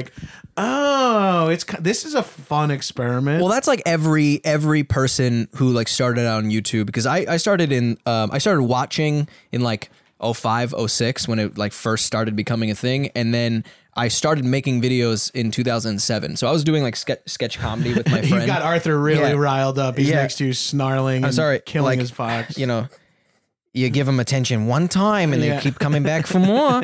Oh, this is a fun experiment. Well, that's like every person who like started out on YouTube, because I started watching in like 05, 06 when it like first started becoming a thing, and then I started making videos in 2007. So I was doing like sketch comedy with my friend. You got Arthur really riled up. He's next to you snarling and killing his fox. You know, you give them attention one time and they keep coming back for more.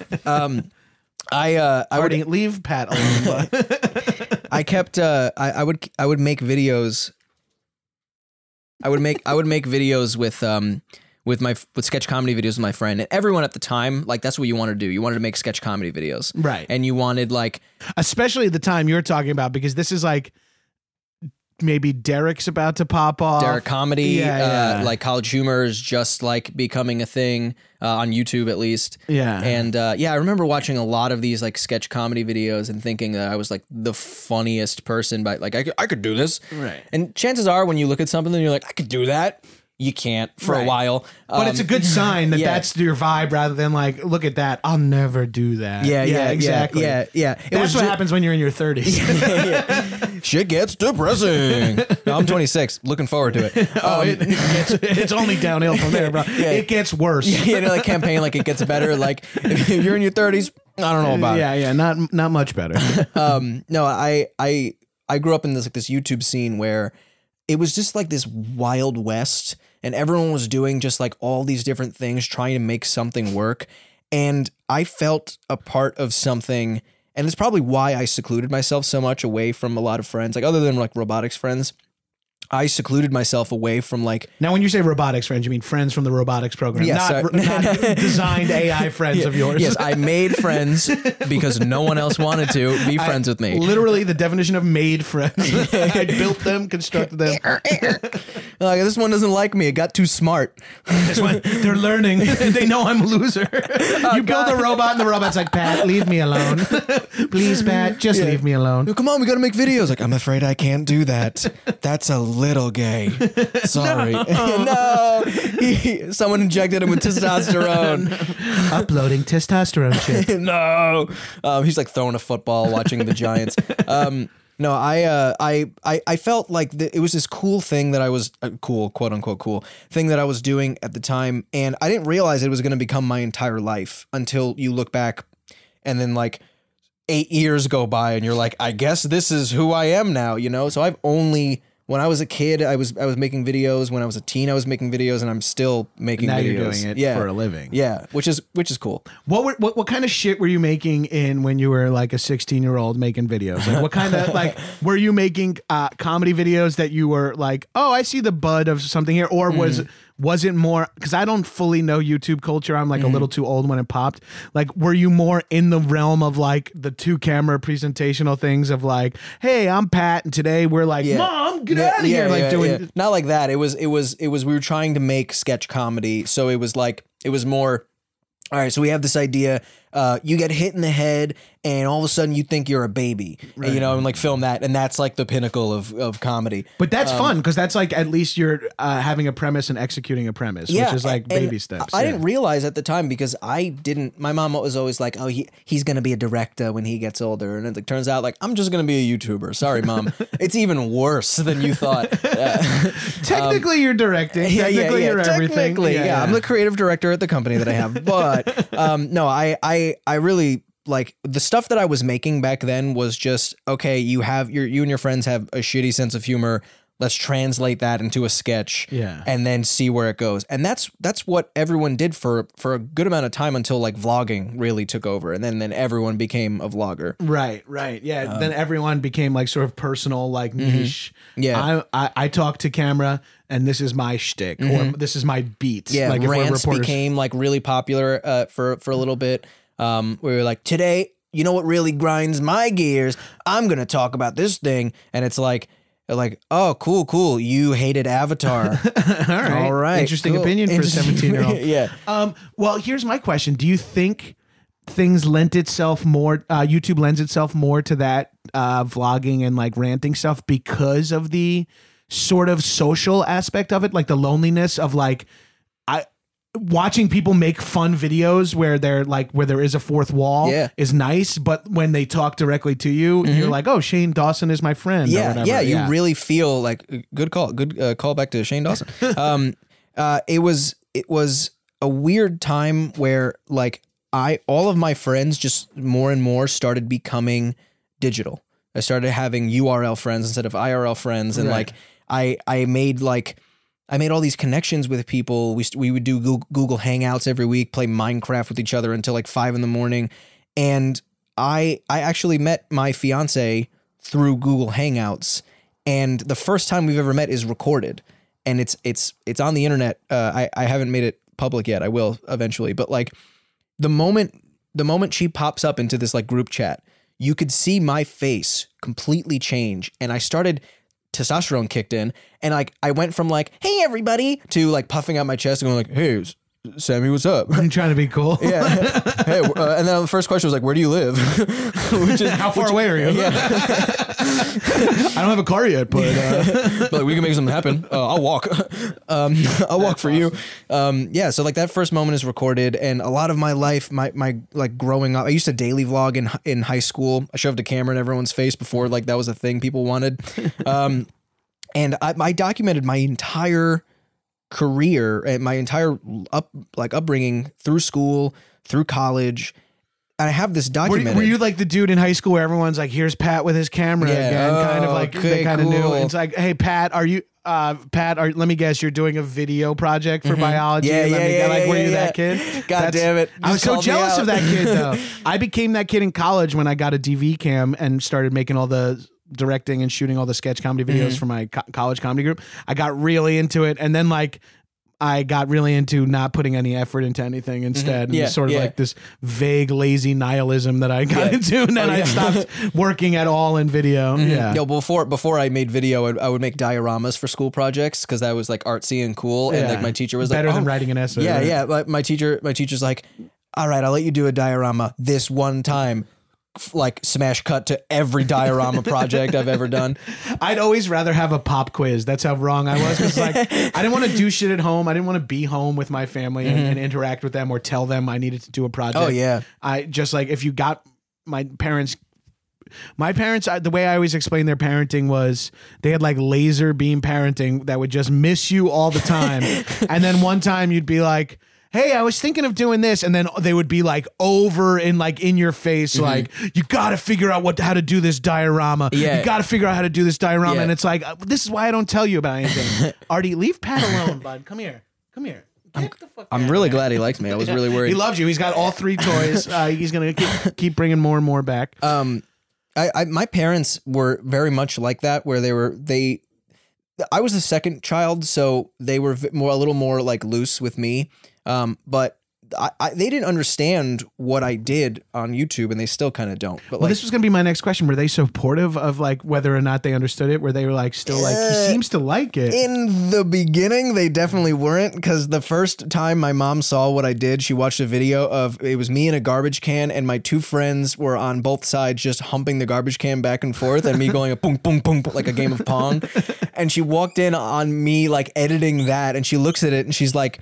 I would leave Pat alone. I kept I would make videos. I would make videos with sketch comedy videos with my friend, and everyone at the time, like, that's what you want to do. You wanted to make sketch comedy videos, right? And you wanted, like, especially at the time you're talking about, because this is like maybe Derek's about to pop off. Derek Comedy, like College Humor is just like becoming a thing on YouTube, at least. Yeah. And I remember watching a lot of these like sketch comedy videos and thinking that I was like the funniest person, but like I could do this. Right. And chances are when you look at something and you're like, I could do that, you can't for a while. But it's a good sign that that's your vibe, rather than like, look at that, I'll never do that. Yeah, exactly. Yeah. That's what happens when you're in your 30s. Shit gets depressing. No, I'm 26. Looking forward to it. It's only downhill from there, bro. It gets worse. Like campaign, like it gets better. Like if you're in your 30s, I don't know about it. Yeah, not much better. No, I grew up in this YouTube scene where it was just like this Wild West, and everyone was doing just like all these different things, trying to make something work. And I felt a part of something, and it's probably why I secluded myself so much away from a lot of friends, like other than like robotics friends. I secluded myself away from like... Now, when you say robotics friends, you mean friends from the robotics program, not designed AI friends of yours. Yes, I made friends because no one else wanted to be friends with me. Literally the definition of made friends. I built them, constructed them. Like, this one doesn't like me. It got too smart. This one, they're learning. They know I'm a loser. You build a robot and the robot's like, Pat, leave me alone. Please, Pat, just leave me alone. Come on, we got to make videos. Like, I'm afraid I can't do that. That's a little gay. Sorry. No. Someone injected him with testosterone. Uploading testosterone shit. No. He's like throwing a football, watching the Giants. No, I felt like it was this cool thing that I was cool, quote unquote cool thing that I was doing at the time, and I didn't realize it was going to become my entire life until you look back, and then like 8 years go by, and you're like, I guess this is who I am now, you know? So when I was a kid, I was making videos. When I was a teen, I was making videos, and I'm still making now videos. You're doing it for a living. Yeah, which is cool. What kind of shit were you making when you were like a 16-year-old making videos? Like, what kind of like were you making comedy videos that you were like, oh, I see the bud of something here, or was it more, because I don't fully know YouTube culture, I'm like a little too old when it popped, like were you more in the realm of like the 2-camera presentational things of like, hey, I'm Pat and today we're like, Mom, get out of here, like doing not like that. It was we were trying to make sketch comedy, so it was more, all right, so we have this idea, you get hit in the head and all of a sudden you think you're a baby, right. And, and like film that, and that's like the pinnacle of comedy. But that's fun, because that's like, at least you're having a premise and executing a premise, which is like baby steps. I didn't realize at the time, because my mom was always like, oh, he's going to be a director when he gets older. And it turns out like, I'm just going to be a YouTuber. Sorry, Mom. It's even worse than you thought. Technically you're directing. Technically you're everything. Yeah, I'm the creative director at the company that I have. But no, I really... like the stuff that I was making back then was just, okay, you and your friends have a shitty sense of humor. Let's translate that into a sketch, and then see where it goes. And that's what everyone did for a good amount of time, until like vlogging really took over, and then everyone became a vlogger. Right. Yeah. Then everyone became like sort of personal, like niche. Yeah. I talk to camera, and this is my shtick, or this is my beat. Yeah. Like rants became like really popular for a little bit. We were like, today, you know what really grinds my gears? I'm going to talk about this thing. And it's like, oh, cool. You hated Avatar. All right. Interesting opinion for a 17-year-old. Yeah. Well, here's my question. Do you think things lent itself more, YouTube lends itself more to that vlogging and like ranting stuff because of the sort of social aspect of it? Like the loneliness of like, watching people make fun videos where they're like where there is a fourth wall is nice, but when they talk directly to you, you're like, oh, Shane Dawson is my friend. Yeah, or whatever. yeah, you really feel like good call back to Shane Dawson. It was a weird time where like all of my friends just more and more started becoming digital. I started having URL friends instead of IRL friends, and like I made all these connections with people. We would do Google Hangouts every week, play Minecraft with each other until like 5 a.m. And I actually met my fiance through Google Hangouts, and the first time we've ever met is recorded, and it's on the internet. I haven't made it public yet. I will eventually, but like the moment she pops up into this like group chat, you could see my face completely change, and testosterone kicked in, and like I went from like, hey everybody, to like puffing out my chest and going like, hey Sammy, what's up? I'm trying to be cool. Yeah. Hey, and then the first question was like, where do you live? How far away are you? Yeah. I don't have a car yet, but like, we can make something happen. I'll walk. I'll walk for you. Yeah. So like that first moment is recorded, and a lot of my life, my like growing up, I used to daily vlog in high school. I shoved a camera in everyone's face before like that was a thing people wanted. And I documented my entire career and my entire upbringing through school, through college. And I have this documented. Were you like the dude in high school where everyone's like, here's Pat with his camera again? Kind of like, they kind of knew. It's like, hey, Pat, are you, let me guess, you're doing a video project for biology? Were you that kid? God damn it. I was so jealous of that kid, though. I became that kid in college when I got a DV cam and started making all the directing and shooting all the sketch comedy videos for my college comedy group. I got really into it, and then like I got really into not putting any effort into anything instead. And sort of like this vague lazy nihilism that I got into, and then I stopped working at all in video. Yo, before I made video, I would make dioramas for school projects because that was like artsy and cool, and like my teacher was better like, than writing an essay. Yeah. But my teacher's like, all right, I'll let you do a diorama this one time. Like smash cut to every diorama project I've ever done. I'd always rather have a pop quiz. That's how wrong I was. Cause like, I didn't want to do shit at home. I didn't want to be home with my family and interact with them or tell them I needed to do a project. Oh yeah. I just like, if you got my parents, the way I always explained their parenting was they had like laser beam parenting that would just miss you all the time. And then one time you'd be like, hey, I was thinking of doing this. And then they would be like over and like in your face, like, you got to figure out how to do this diorama. Yeah. You got to figure out how to do this diorama. Yeah. And it's like, this is why I don't tell you about anything. Artie, leave Pat alone, bud. Come here. I'm really glad he likes me. I was really worried. He loves you. He's got all 3 toys. He's going to keep bringing more and more back. My parents were very much like that, where I was the second child, so they were a little more like loose with me. But they didn't understand what I did on YouTube, and they still kind of don't. But well, this was going to be my next question. Were they supportive of like whether or not they understood it? Where they were like still like, he seems to like it? In the beginning, they definitely weren't, because the first time my mom saw what I did, she watched a video of it was me in a garbage can, and my 2 friends were on both sides just humping the garbage can back and forth, and me going a boom, boom, boom, like a game of Pong. And she walked in on me like editing that, and she looks at it and she's like,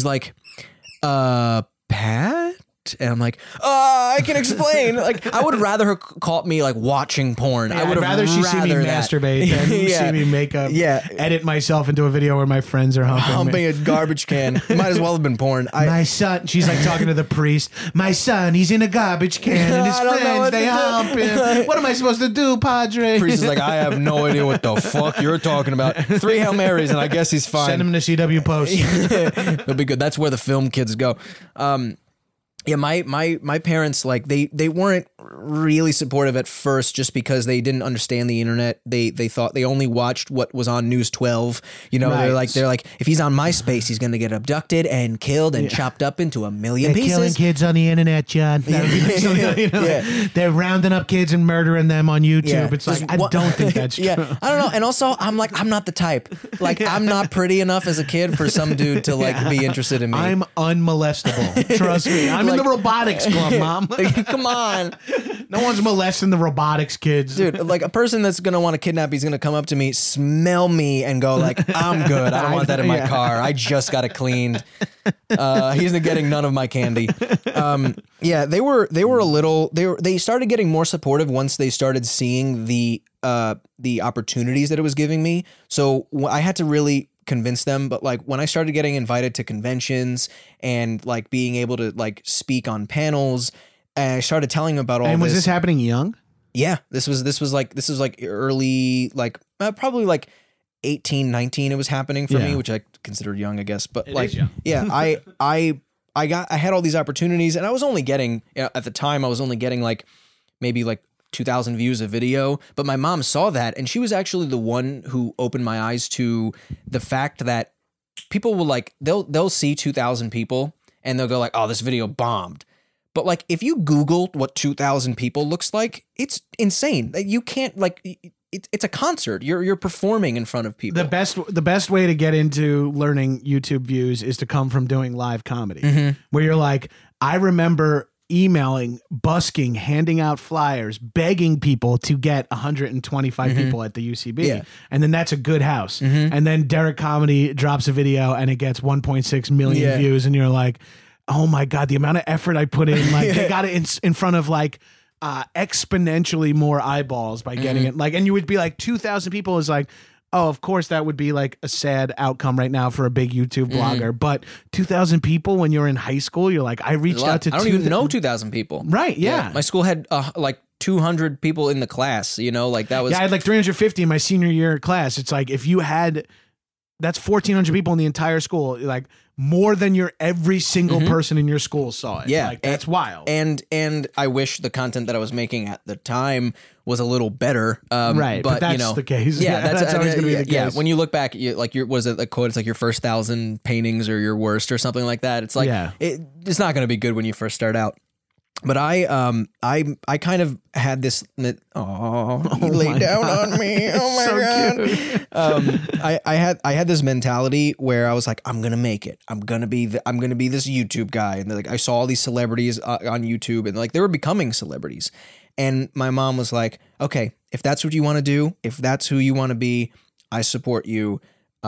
Pat? And I'm like, I can explain. Like, I would rather her caught me like watching porn. Yeah, I would I'd rather she see me masturbate than see me make edit myself into a video where my friends are humping a garbage can. Might as well have been porn. My son, she's like talking to the priest. My son, he's in a garbage can, and his friends, they hump him. What am I supposed to do, Padre? Priest is like, I have no idea what the fuck you're talking about. 3 Hail Marys, and I guess he's fine. Send him to CW Post. It'll be good. That's where the film kids go. Yeah, my parents, like, they weren't really supportive at first, just because they didn't understand the internet. They thought they only watched what was on News 12. You know, Right. they're like, if he's on MySpace, he's going to get abducted and killed and chopped up into a million They're pieces. killing kids on the internet, John. They're rounding up kids and murdering them on YouTube. Yeah. It's like, I don't think that's true. Yeah, I don't know. And also, I'm not the type. Like, I'm not pretty enough as a kid for some dude to like be interested in me. I'm unmolestable. Trust me. I'm in the robotics club, Mom. Come on. No one's molesting the robotics kids. Dude, like a person that's going to want to kidnap, he's going to come up to me, smell me, and go like, I'm good. I don't want that in my car. I just got it cleaned. He's getting none of my candy. Yeah, they were a little, they started getting more supportive once they started seeing the opportunities that it was giving me. So I had to really convince them. But like when I started getting invited to conventions and like being able to like speak on panels, I started telling them about all this. And was this happening young? Yeah, this was like early, like probably like 18, 19. It was happening for me, which I considered young, I guess. But It like, is young. yeah, I had all these opportunities, and I was only getting at the time like maybe like 2,000 views a video. But my mom saw that, and she was actually the one who opened my eyes to the fact that people will like they'll see 2,000 people and they'll go like, oh, this video bombed. But like if you Google what 2,000 people looks like, it's insane. You can't like it's a concert. You're performing in front of people. The best way to get into learning YouTube views is to come from doing live comedy, where you're like, I remember emailing, busking, handing out flyers, begging people to get 125 people at the UCB. Yeah. And then that's a good house. And then Derek Comedy drops a video and it gets 1.6 million views. And you're like, oh my God, the amount of effort I put in, like they got it in front of like exponentially more eyeballs by getting it. Like, and you would be like 2,000 people is like, oh, of course that would be like a sad outcome right now for a big YouTube blogger. But 2,000 people when you're in high school, you're like, I reached out to I don't even know 2,000 people. Right. Yeah. My school had like 200 people in the class, you know, like that was. Yeah. I had like 350 in my senior year class. It's like, if you had, that's 1,400 people in the entire school, like more than every single person in your school saw it. Yeah. Like, that's wild. And I wish the content that I was making at the time was a little better. Right. But that's you know, the case. Yeah. That's always going to be the case. Yeah. When you look back, was it a quote? It's like your first 1,000 paintings or your worst or something like that. It's like, it's not going to be good when you first start out. But I kind of had this. Oh, he laid down on me. Oh my God. I had this mentality where I was like, I'm gonna make it. I'm gonna be this YouTube guy. And like I saw all these celebrities on YouTube, and like they were becoming celebrities. And my mom was like, okay, if that's what you want to do, if that's who you want to be, I support you.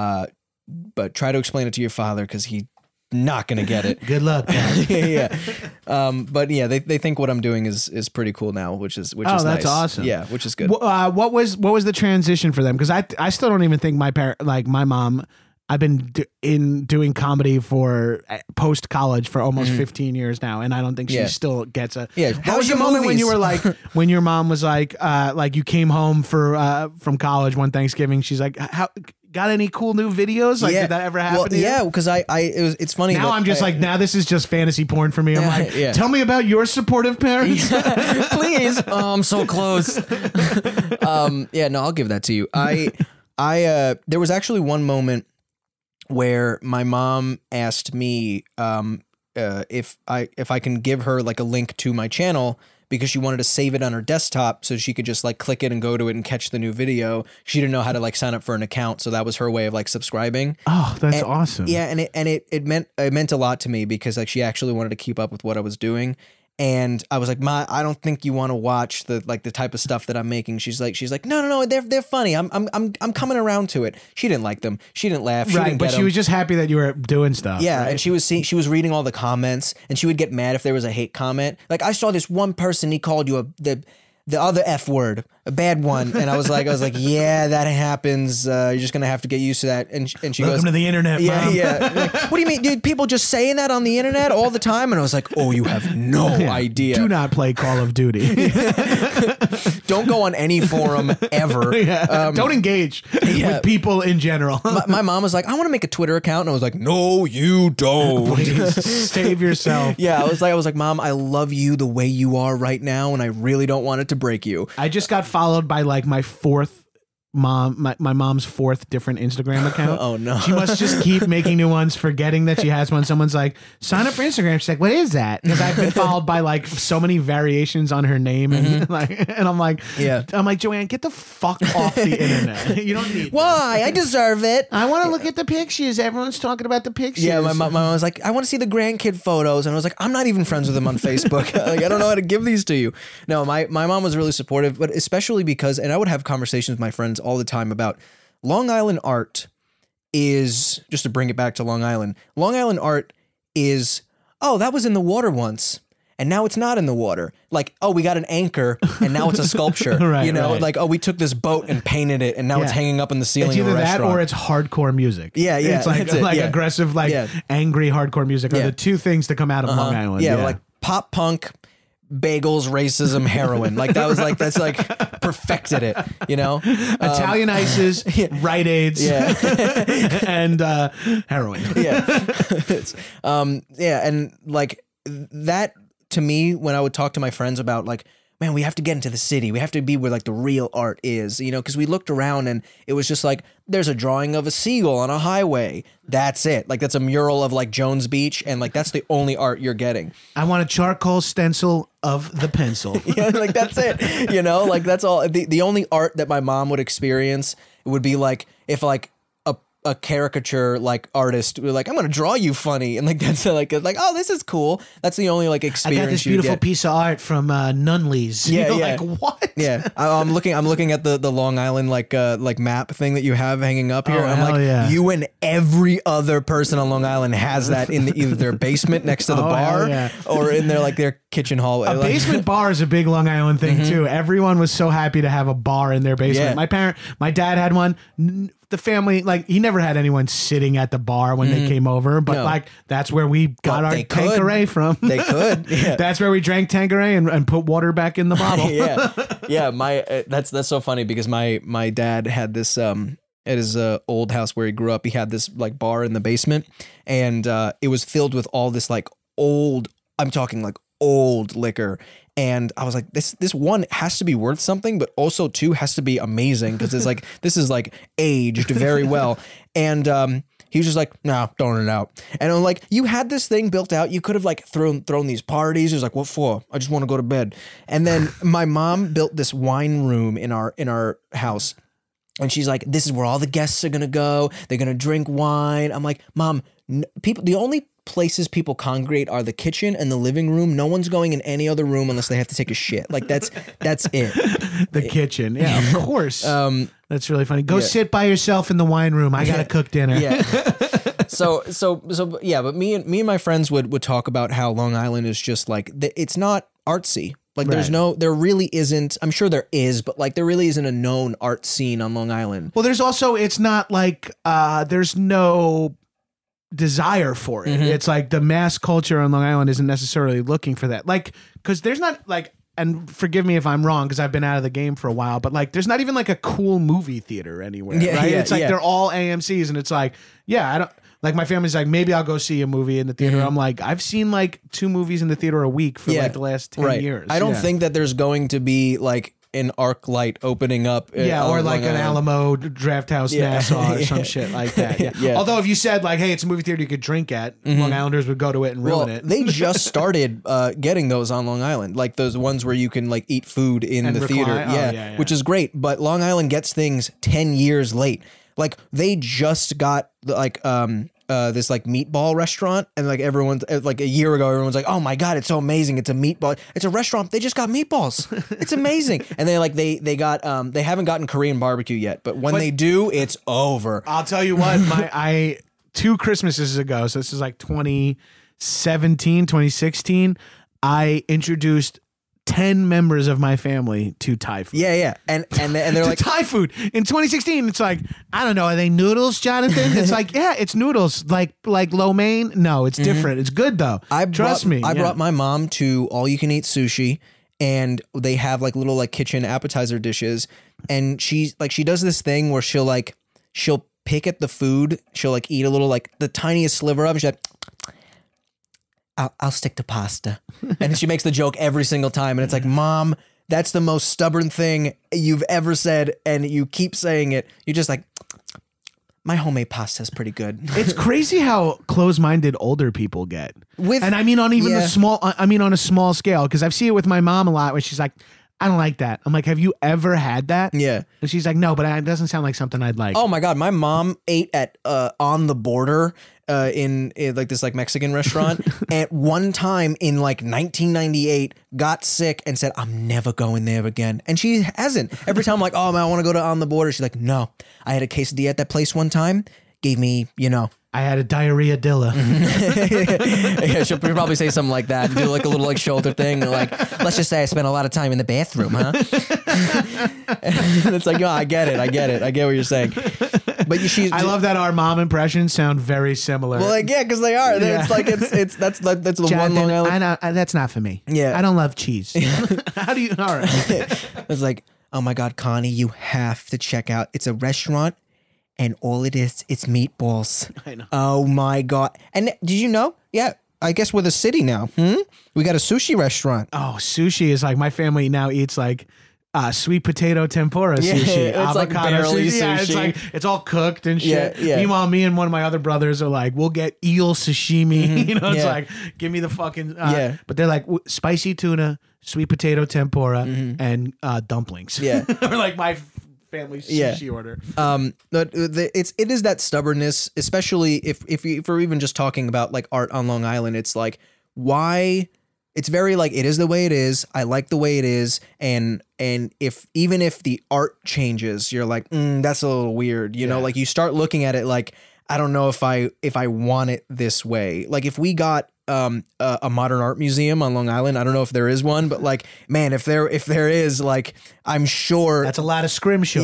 But try to explain it to your father because he. Not gonna get it. Good luck. Yeah. But yeah, they think what I'm doing is pretty cool now, which is that's nice. awesome. Yeah, which is good. What was the transition for them? Because I still don't even think my mom. I've been doing comedy for post college for almost 15 years now, and I don't think she still gets a. Yeah. How was your moment when you were like, when your mom was like you came home from college one Thanksgiving? She's like, how. Got any cool new videos? Like, did that ever happen? Well, yeah, because it's funny. Now I'm just like, now this is just fantasy porn for me. I'm like, tell me about your supportive parents. Please. Oh, I'm so close. Yeah, no, I'll give that to you. There was actually one moment where my mom asked me if I can give her like a link to my channel, because she wanted to save it on her desktop so she could just like click it and go to it and catch the new video. She didn't know how to like sign up for an account, so that was her way of like subscribing. Oh, that's awesome. Yeah, and it meant a lot to me because like she actually wanted to keep up with what I was doing. And I was like, Ma, I don't think you want to watch the type of stuff that I'm making. She's like, no, they're funny. I'm coming around to it. She didn't like them. She didn't laugh. She didn't but get she them. was just happy that you were doing stuff. Yeah, right? and she was reading all the comments, and she would get mad if there was a hate comment. Like, I saw this one person, he called you the other F word, a bad one, and I was like, yeah, that happens. You're just gonna have to get used to that. And she Welcome goes, to the internet, yeah, Mom. yeah. Like, what do you mean, dude? People just saying that on the internet all the time? And I was like, oh, you have no idea. Do not play Call of Duty. Don't go on any forum ever. Don't engage with people in general. My mom was like, I want to make a Twitter account, and I was like, no, you don't. Please save yourself. Yeah, I was like, Mom, I love you the way you are right now, and I really don't want it to break you. I just got followed by like my fourth my mom's fourth different Instagram account. Oh, no. She must just keep making new ones, forgetting that she has one. Someone's like, sign up for Instagram. She's like, what is that? Because I've been followed by like so many variations on her name, and and I'm like, Joanne, get the fuck off the internet. You don't need Why? I deserve it. I want to look at the pictures. Everyone's talking about the pictures. Yeah, my mom was like, I want to see the grandkid photos. And I was like, I'm not even friends with them on Facebook. Like, I don't know how to give these to you. No, my mom was really supportive, but especially because, and I would have conversations with my friends all the time about Long Island art is, just to bring it back to Long Island art is, oh, that was in the water once. And now it's not in the water. Like, oh, we got an anchor and now it's a sculpture. Right. Like, oh, we took this boat and painted it and now it's hanging up in the ceiling It's of a either that restaurant. or it's hardcore music. Yeah. It's like aggressive, angry hardcore music are the two things to come out of Long Island. Yeah, like pop punk, bagels, racism, heroin. Like that's perfected it, Italian ices, Rite Aids, and heroin. And like that to me, when I would talk to my friends about like, man, we have to get into the city. We have to be where like the real art is, because we looked around and it was just like, there's a drawing of a seagull on a highway. That's it. Like that's a mural of like Jones Beach. And like, that's the only art you're getting. I want a charcoal stencil of the pencil. Yeah, like that's it. Like that's all. The only art that my mom would experience would be like, if like a caricature like artist were like, I'm gonna draw you funny, and like that's like oh, this is cool. That's the only like experience. I got this beautiful piece of art from Nunley's. Like what? Yeah, I'm looking at the Long Island like map thing that you have hanging up here. I'm like, you and every other person on Long Island has that in either their basement next to the bar or in their kitchen hallway. A basement bar is a big Long Island thing too. Everyone was so happy to have a bar in their basement. My dad had one. The family, like, he never had anyone sitting at the bar when they came over, but like that's where we got our Tanqueray from. They could. Yeah. That's where we drank Tanqueray and put water back in the bottle. Yeah. That's so funny because my dad had this at his old house where he grew up. He had this like bar in the basement, and it was filled with all this like old. I'm talking like old liquor. And I was like, this one has to be worth something, but also two has to be amazing because it's like this is like aged very well. And he was just like, no, throwing it out. And I'm like, you had this thing built out. You could have like thrown these parties. He was like, what for? I just want to go to bed. And then my mom built this wine room in our house. And she's like, this is where all the guests are going to go. They're going to drink wine. I'm like, Mom, the only places people congregate are the kitchen and the living room. No one's going in any other room unless they have to take a shit. Like that's it. The kitchen. Yeah, of course. That's really funny. Go sit by yourself in the wine room. I got to cook dinner. Yeah. So yeah, but me and my friends would talk about how Long Island is just like, it's not artsy. Like there really isn't, I'm sure there is, but like there really isn't a known art scene on Long Island. Well, there's also, it's not like, there's no desire for it. It's like the mass culture on Long Island isn't necessarily looking for that. Like, cause there's not like, and forgive me if I'm wrong, cause I've been out of the game for a while, but like, there's not even like a cool movie theater anywhere, right? It's like, they're all AMCs and it's like, I don't, like my family's like, maybe I'll go see a movie in the theater. I'm like, I've seen like 2 movies in the theater a week for like the last 10 years. I don't think that there's going to be like an ArcLight opening up. Or like an Alamo Draft House Nassau or some shit like that. Yeah. Although if you said like, hey, it's a movie theater you could drink at, Long Islanders would go to it and ruin it. They just started getting those on Long Island, like those ones where you can like eat food in the theater. Which is great. But Long Island gets things 10 years late. Like they just got like this like meatball restaurant, and like everyone's like a year ago, everyone's like, oh my God, it's so amazing. It's a meatball. It's a restaurant. They just got meatballs. It's amazing. And they like they got they haven't gotten Korean barbecue yet, but when they do, it's over. I'll tell you what, 2 Christmases ago, so this is like 2017, 2016, I introduced 10 members of my family to Thai food. Yeah. And they're like Thai food. In 2016, it's like, I don't know, are they noodles, Jonathan? It's like, yeah, it's noodles. Like lo mein? No, it's different. It's good though. Trust me. I brought my mom to all you can eat sushi, and they have like little like kitchen appetizer dishes, and she does this thing where she'll pick at the food, she'll like eat a little like the tiniest sliver of it, she's like, I'll stick to pasta. And she makes the joke every single time. And it's like, Mom, That's the most stubborn thing you've ever said, and you keep saying it. You're just like, my homemade pasta is pretty good. It's crazy how close-minded older people get. And I mean on even Yeah. on a small scale, because I've seen it with my mom a lot where she's like, I don't like that. I'm like, have you ever had that? Yeah. And she's like, no, but it doesn't sound like something I'd like. Oh my God, my mom ate at On the Border in like this like Mexican restaurant at one time in like 1998, got sick and said, I'm never going there again. And she hasn't. Every time I'm like, oh man, I want to go to On the Border. She's like, no, I had a quesadilla at that place one time. Gave me, I had a diarrhea dilla. yeah, she'll probably say something like that and do like a little like shoulder thing. Like, let's just say I spent a lot of time in the bathroom, huh? And it's like, oh, I get it. I get what you're saying. But I love that our mom impressions sound very similar. Well, like, yeah, because they are. Yeah. It's like that's the one Long Island. That's not for me. Yeah. I don't love cheese. How do you? All right. It's like, oh my God, Connie, you have to check out. It's a restaurant. And all it is, it's meatballs. I know. Oh my God. And did you know? Yeah, I guess we're the city now. We got a sushi restaurant. Oh, sushi is like my family now eats like sweet potato tempura sushi. It's like avocado barely Yeah, it's sushi. like it's all cooked and shit. Yeah. Meanwhile, me and one of my other brothers are like, we'll get eel sashimi. You know, it's Yeah. like, give me the fucking. Yeah. But they're like spicy tuna, sweet potato tempura, and dumplings. Yeah. Or like my family's sushi order. But it is that stubbornness, especially if we're even just talking about like art on Long Island. It's like, why? It's very like, it is the way it is. I like the way it is, and if even if the art changes, you're like, that's a little weird. You know, like you start looking at it like, I don't know if I want it this way. Like if we got a modern art museum on Long Island, I don't know if there is one, but like, man, if there is, like, I'm sure That's a lot of scrimshaw.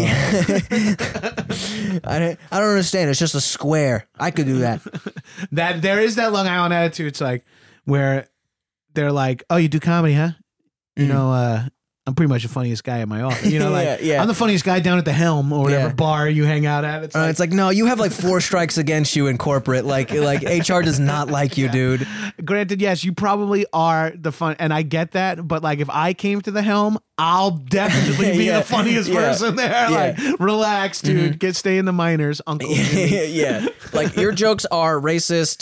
I don't understand. It's just a square. I could do that. That there is that Long Island attitude. It's like where they're like, "Oh, you do comedy, huh? You know, I'm pretty much the funniest guy at my office. You know, like Yeah. I'm the funniest guy down at the Helm or whatever Yeah. bar you hang out at." It's like, no, you have like 4 strikes against you in corporate. Like HR does not like you, dude. Granted, yes, you probably are the fun, and I get that. But like, if I came to the Helm, I'll definitely be Yeah. the funniest Yeah. person there. Yeah. Like, relax, dude. Stay in the minors, Uncle. Jimmy. Yeah. Like your jokes are racist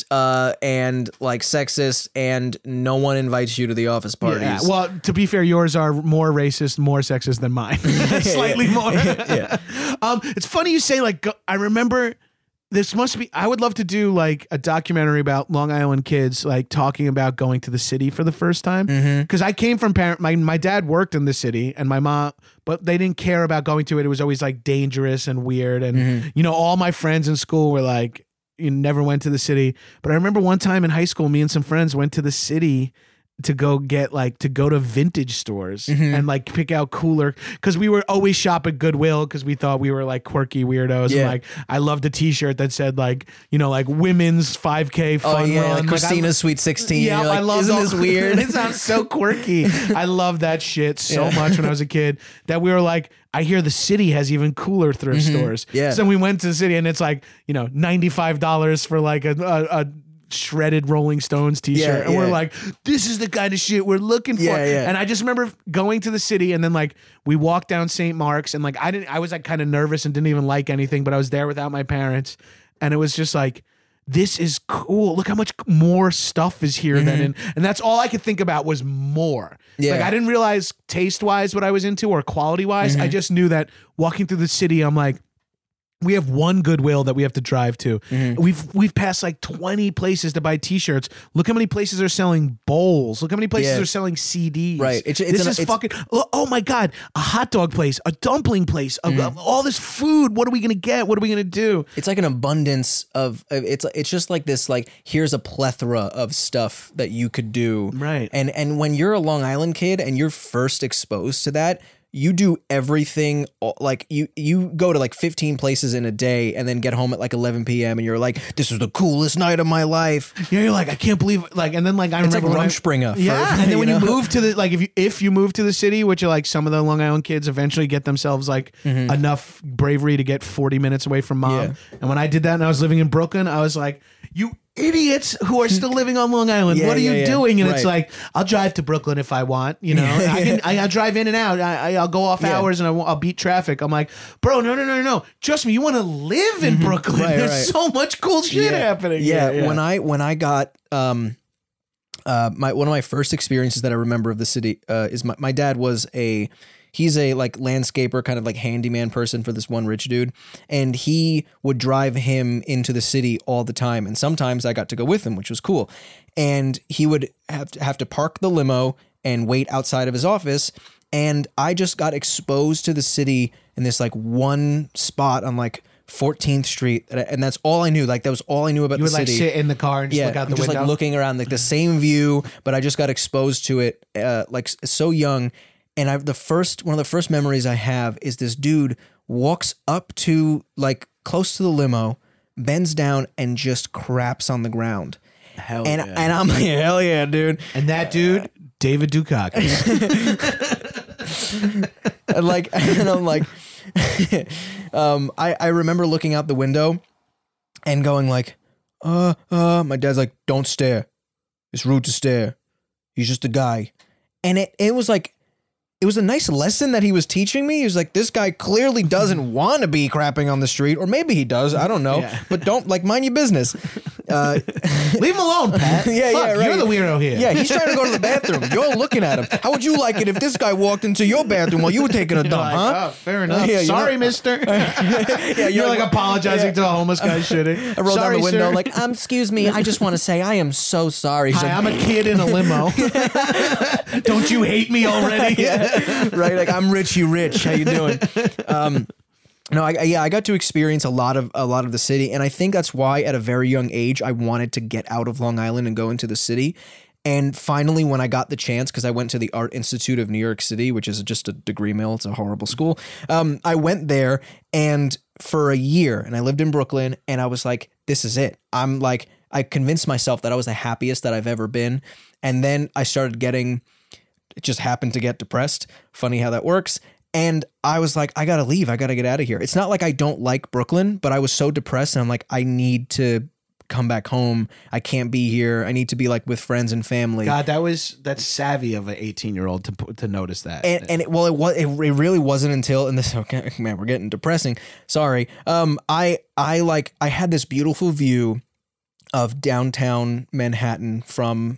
and like sexist, and no one invites you to the office parties. Yeah. Well, to be fair, yours are more racist, more sexist than mine. Slightly more. Yeah. It's funny you say like. I remember this must be. I would love to do like a documentary about Long Island kids, like talking about going to the city for the first time. Because I came from my dad worked in the city, and my mom, but they didn't care about going to it. It was always like dangerous and weird, and you know, all my friends in school were like, you never went to the city. But I remember one time in high school, me and some friends went to the city to go to vintage stores and like pick out cooler, because we were always shop at Goodwill because we thought we were like quirky weirdos. Yeah. And like I loved a t-shirt that said like, you know, like women's 5K fun Oh yeah, run. like Like, Christina's Sweet 16. yeah, You're like, I love. Isn't this weird? It sounds so quirky. I love that shit so much when I was a kid that we were like, I hear the city has even cooler thrift stores. Yeah. So we went to the city and it's like, you know, $95 for like a shredded Rolling Stones t-shirt. Yeah, and we're yeah. like, this is the kind of shit we're looking for. Yeah, yeah. And I just remember going to the city and then like we walked down St. Mark's and like I was like kind of nervous and didn't even like anything, but I was there without my parents. And it was just like, this is cool. Look how much more stuff is here than in, and that's all I could think about was more. Yeah. Like I didn't realize taste wise what I was into or quality wise. I just knew that walking through the city, I'm like, we have one Goodwill that we have to drive to. We've passed like 20 places to buy t-shirts. Look how many places are selling bowls. Look how many places Yeah. are selling CDs. Right. It's fucking, oh my God, a hot dog place, a dumpling place, all this food. What are we going to get? What are we going to do? It's like an abundance of it's just like this, like, here's a plethora of stuff that you could do. Right. And when you're a Long Island kid and you're first exposed to that, you do everything, like you go to like 15 places in a day and then get home at like 11 p.m. and you're like, this is the coolest night of my life. Yeah, you're like, I can't believe, like, and then like I remember like when Rumspringa. Yeah, and then when you move to the, like, if you move to the city, which are like some of the Long Island kids eventually get themselves like enough bravery to get 40 minutes away from mom. Yeah. And when I did that and I was living in Brooklyn, I was like, idiots who are still living on Long Island. Yeah, What are you yeah. doing? And it's Right. like, I'll drive to Brooklyn if I want. You know, I'll drive in and out. I'll go off Yeah. hours and I'll beat traffic. I'm like, bro, no. Trust me, you want to live in Brooklyn. Right, There's right. so much cool shit happening. Yeah. here. When I got one of my first experiences that I remember of the city is my dad was he's a like landscaper, kind of like handyman person for this one rich dude. And he would drive him into the city all the time. And sometimes I got to go with him, which was cool. And he would have to park the limo and wait outside of his office. And I just got exposed to the city in this like one spot on like 14th Street. And that's all I knew. Like that was all I knew about you the would like city. sit in the car and just look out the just window. like looking around, like the same view, but I just got exposed to it like so young. And one of the first memories I have is this dude walks up to like close to the limo, bends down and just craps on the ground. Hell And I'm like, hell yeah, dude. And that dude, David Dukakis. And I'm like, I remember looking out the window and going like, my dad's like, don't stare. It's rude to stare. He's just a guy. And it was like, it was a nice lesson that he was teaching me. He was like, this guy clearly doesn't want to be crapping on the street, or maybe he does. I don't know. Yeah. But don't like mind your business. Leave him alone, Pat. Yeah, Fuck, yeah, right. You're the weirdo here. Yeah, he's trying to go to the bathroom. You're looking at him. How would you like it if this guy walked into your bathroom while you were taking a dump, Like, huh? oh, fair enough. Yeah, you Sorry, know- mister. Yeah, You're like apologizing Yeah. to a homeless guy shitting. I rolled Sorry, down the window sir. like, excuse me, I just want to say I am so sorry. He's Hi, like, I'm a kid in a limo. Don't you hate me already? right? Like, I'm rich, you rich. How you doing? No, I got to experience a lot of the city, and I think that's why at a very young age I wanted to get out of Long Island and go into the city. And finally, when I got the chance, because I went to the Art Institute of New York City, which is just a degree mill, it's a horrible school. I went there and for a year, and I lived in Brooklyn, and I was like, this is it. I'm like, I convinced myself that I was the happiest that I've ever been, and then I started getting. It just happened to get depressed. Funny how that works. And I was like, I got to leave. I got to get out of here. It's not like I don't like Brooklyn, but I was so depressed and I'm like, I need to come back home. I can't be here. I need to be like with friends and family. God, that's savvy of an 18-year-old to notice that. And it really wasn't until, and this, okay, man, we're getting depressing. Sorry. I had this beautiful view of downtown Manhattan from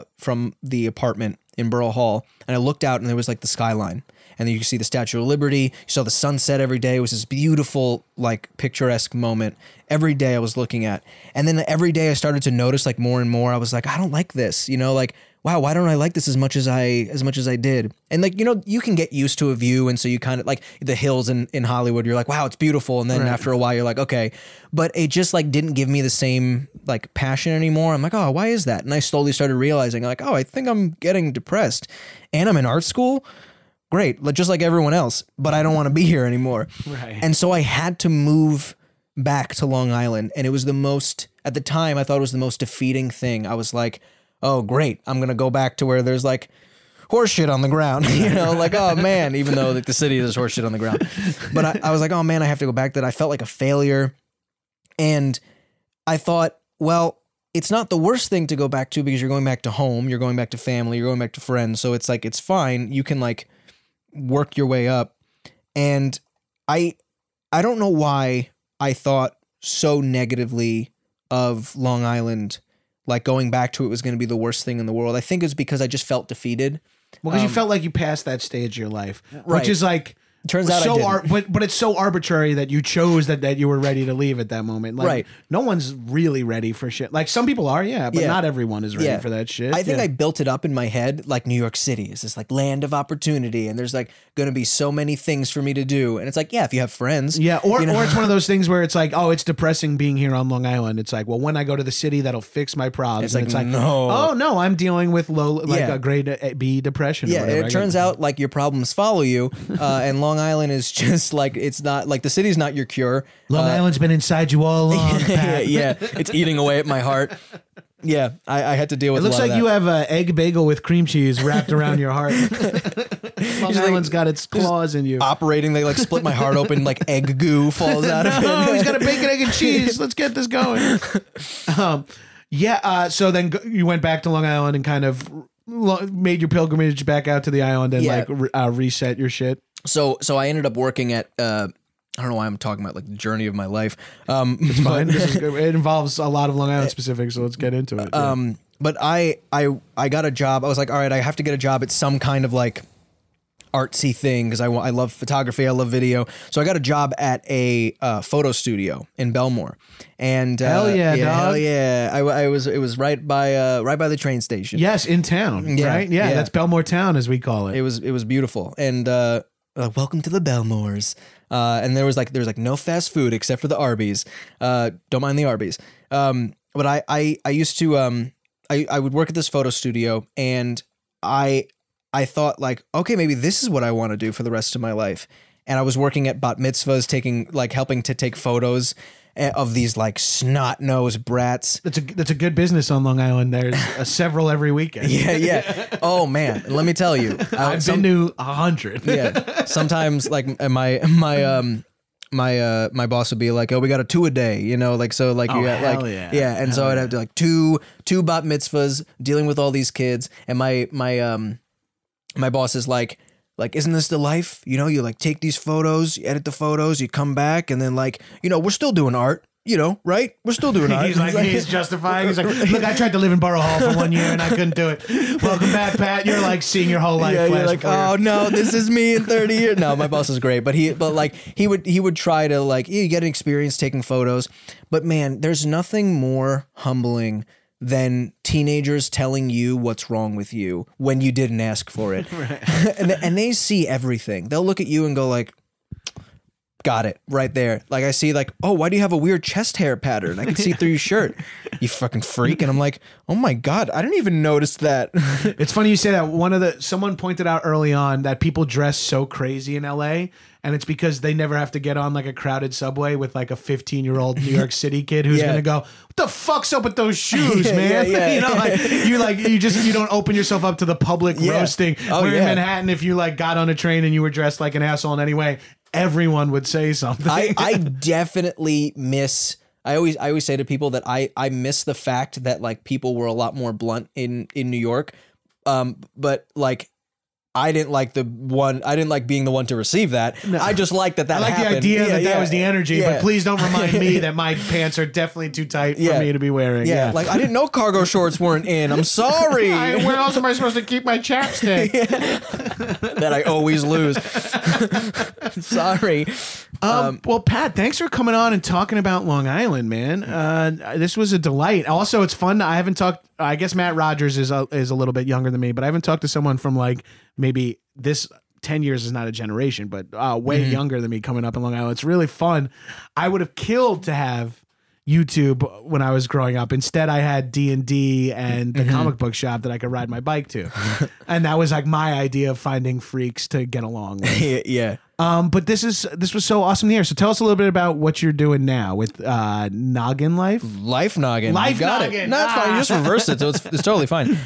the apartment in Borough Hall, and I looked out and there was like the skyline, and then you could see the Statue of Liberty. You saw the sunset every day. It was this beautiful, like picturesque moment every day I was looking at. And then every day I started to notice like more and more. I was like, I don't like this, like, wow, why don't I like this as much as I did? And like, you can get used to a view. And so you kind of like the hills in Hollywood, you're like, wow, it's beautiful. And then after a while you're like, okay, but it just like didn't give me the same like passion anymore. I'm like, oh, why is that? And I slowly started realizing like, oh, I think I'm getting depressed and I'm in art school. Great. Just like everyone else, but I don't want to be here anymore. Right. And so I had to move back to Long Island. And it was at the time, I thought it was the most defeating thing. I was like, oh, great. I'm going to go back to where there's like horse shit on the ground, like, oh man, even though like the city there's horse shit on the ground. But I was like, oh man, I have to go back to that. I felt like a failure. And I thought, well, it's not the worst thing to go back to because you're going back to home, you're going back to family, you're going back to friends. So it's like, it's fine. You can like work your way up. And I don't know why I thought so negatively of Long Island, like going back to it was going to be the worst thing in the world. I think it's because I just felt defeated. Well, because you felt like you passed that stage of your life, Right. which is like Turns out I didn't. but it's so arbitrary that you chose that you were ready to leave at that moment. Like, Right. No one's really ready for shit. Like some people are, but Yeah. not everyone is ready Yeah. for that shit. I think Yeah. I built it up in my head like New York City is this like land of opportunity and there's like going to be so many things for me to do. And it's like, yeah, if you have friends. Yeah, or you know? or it's one of those things where it's like, oh, it's depressing being here on Long Island. It's like, well, when I go to the city, that'll fix my problems. It's like, no. oh no, I'm dealing with Yeah. a grade B depression. Yeah, or whatever. it turns out like your problems follow you, and Long Island is just like it's not like the city's not your cure. Long Island's been inside you all along. Pat. yeah, it's eating away at my heart. Yeah, I had to deal with. It looks a lot like of you that. have an egg bagel with cream cheese wrapped around your heart. Long Island's got its claws in you. operating. They like split my heart open, like egg goo falls out of it. No, he's got a bacon, egg, and cheese. Let's get this going. Yeah. So then you went back to Long Island and kind of made your pilgrimage back out to the island and reset your shit. So I ended up working at I don't know why I'm talking about like the journey of my life. It's fine. This is good. It involves a lot of Long Island specifics, so let's get into it. But I got a job. I was like, all right, I have to get a job at some kind of like artsy thing because I love photography, I love video. So I got a job at a photo studio in Belmore, and hell yeah, dog. hell yeah. It was right by the train station. Yes, in town, right? Yeah, that's Belmore Town as we call it. It was beautiful, and welcome to the Belmores. And there was no fast food except for the Arby's. Don't mind the Arby's. But I used to I would work at this photo studio, and I thought like, okay, maybe this is what I want to do for the rest of my life. And I was working at bat mitzvahs, helping to take photos of these like snot-nosed brats. That's a good business on Long Island. There's several every weekend. Yeah. Oh man, let me tell you, I've been to 100. Yeah. Sometimes like my boss would be like, oh, we got a 2 a day, you know, like, so like, you got like, and so I'd have to like two bat mitzvahs dealing with all these kids. And my boss is like, isn't this the life? You know, you like take these photos, you edit the photos, you come back, and then like, you know, we're still doing art, you know, right? We're still doing art. He's justifying. He's like, look, I tried to live in Borough Hall for 1 year and I couldn't do it. Welcome back, Pat. You're like seeing your whole life. Yeah, you're like, oh no, this is me in 30 years. No, my boss is great, but he would try to like, you get an experience taking photos, but man, there's nothing more humbling than teenagers telling you what's wrong with you when you didn't ask for it. Right. and they see everything. They'll look at you and go like, got it right there. Like I see like, oh, why do you have a weird chest hair pattern? I can see through your shirt, you fucking freak. And I'm like, oh my God, I didn't even notice that. It's funny you say that. Someone pointed out early on that people dress so crazy in LA, and it's because they never have to get on like a crowded subway with like a 15-year-old New York City kid who's gonna go, what the fuck's up with those shoes, man? Yeah. You know, you don't open yourself up to the public roasting. Oh, Where in Manhattan, if you like got on a train and you were dressed like an asshole in any way, everyone would say something. I definitely miss. I always say to people that I miss the fact that like people were a lot more blunt in New York, but like. I didn't like being the one to receive that. No. I just liked that I like happened. the idea that was the energy, but please don't remind me that my pants are definitely too tight for me to be wearing. Yeah. Like I didn't know cargo shorts weren't in. I'm sorry. Where else am I supposed to keep my chapstick? That I always lose. Sorry. Well, Pat, thanks for coming on and talking about Long Island, man. This was a delight. Also, it's fun. I haven't talked. I guess Matt Rogers is a little bit younger than me, but I haven't talked to someone from like maybe this 10 years is not a generation, but way younger than me coming up in Long Island. It's really fun. I would have killed to have YouTube when I was growing up. Instead, I had D&D and the comic book shop that I could ride my bike to. And that was like my idea of finding freaks to get along with. Yeah. But this was so awesome to hear. So tell us a little bit about what you're doing now with Noggin Life. Life Noggin. Life Noggin. It. No, it's fine. You just reversed it, so it's totally fine.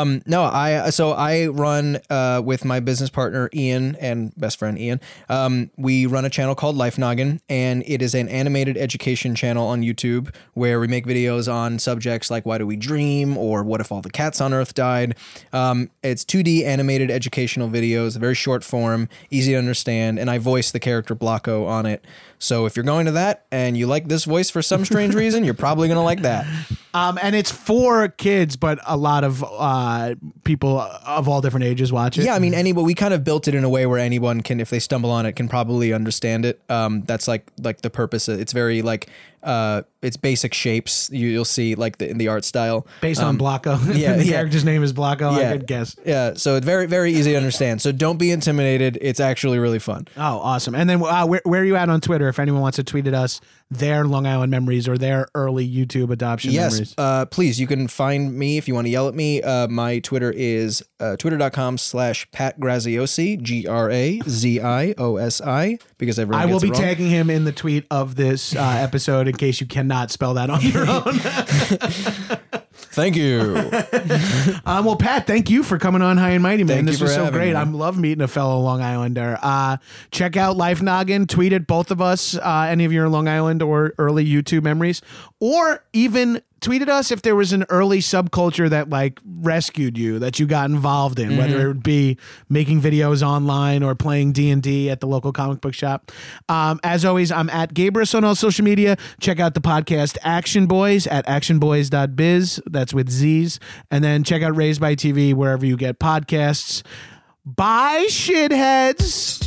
I run with my business partner Ian and best friend Ian. We run a channel called Life Noggin, and it is an animated education channel on YouTube where we make videos on subjects like why do we dream or what if all the cats on Earth died. It's 2D animated educational videos, very short form, easy to understand. And I voice the character Blocko on it. So if you're going to that and you like this voice for some strange reason, you're probably going to like that. And it's for kids, but a lot of people of all different ages watch it. Yeah, I mean, we kind of built it in a way where anyone can, if they stumble on it, can probably understand it. That's like the purpose. It's very like it's basic shapes. You'll see like in the art style based on Blocko. Yeah, the character's name is Blocko. I could guess. Yeah, so it's very very easy to understand. So don't be intimidated. It's actually really fun. Oh, awesome! And then where are you at on Twitter? If anyone wants to tweet at us their Long Island memories or their early YouTube adoption memories. Please, you can find me if you want to yell at me. My Twitter is twitter.com/Pat Graziosi, GRAZIOSI, because everyone I will be wrong. tagging him in the tweet of this episode in case you cannot spell that on your own. Thank you. Well, Pat, thank you for coming on High and Mighty, man. This was so great. I me. love meeting a fellow Long Islander. Check out Life Noggin. Tweet at both of us any of your Long Island or early YouTube memories, or even tweeted us if there was an early subculture that like rescued you, that you got involved in, whether it would be making videos online or playing D&D at the local comic book shop. As always, I'm at Gabrus on all social media. Check out the podcast Action Boys at actionboys.biz. That's with Z's. And then check out Raised by TV wherever you get podcasts. Bye, shitheads.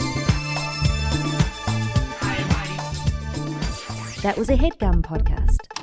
That was a HeadGum podcast.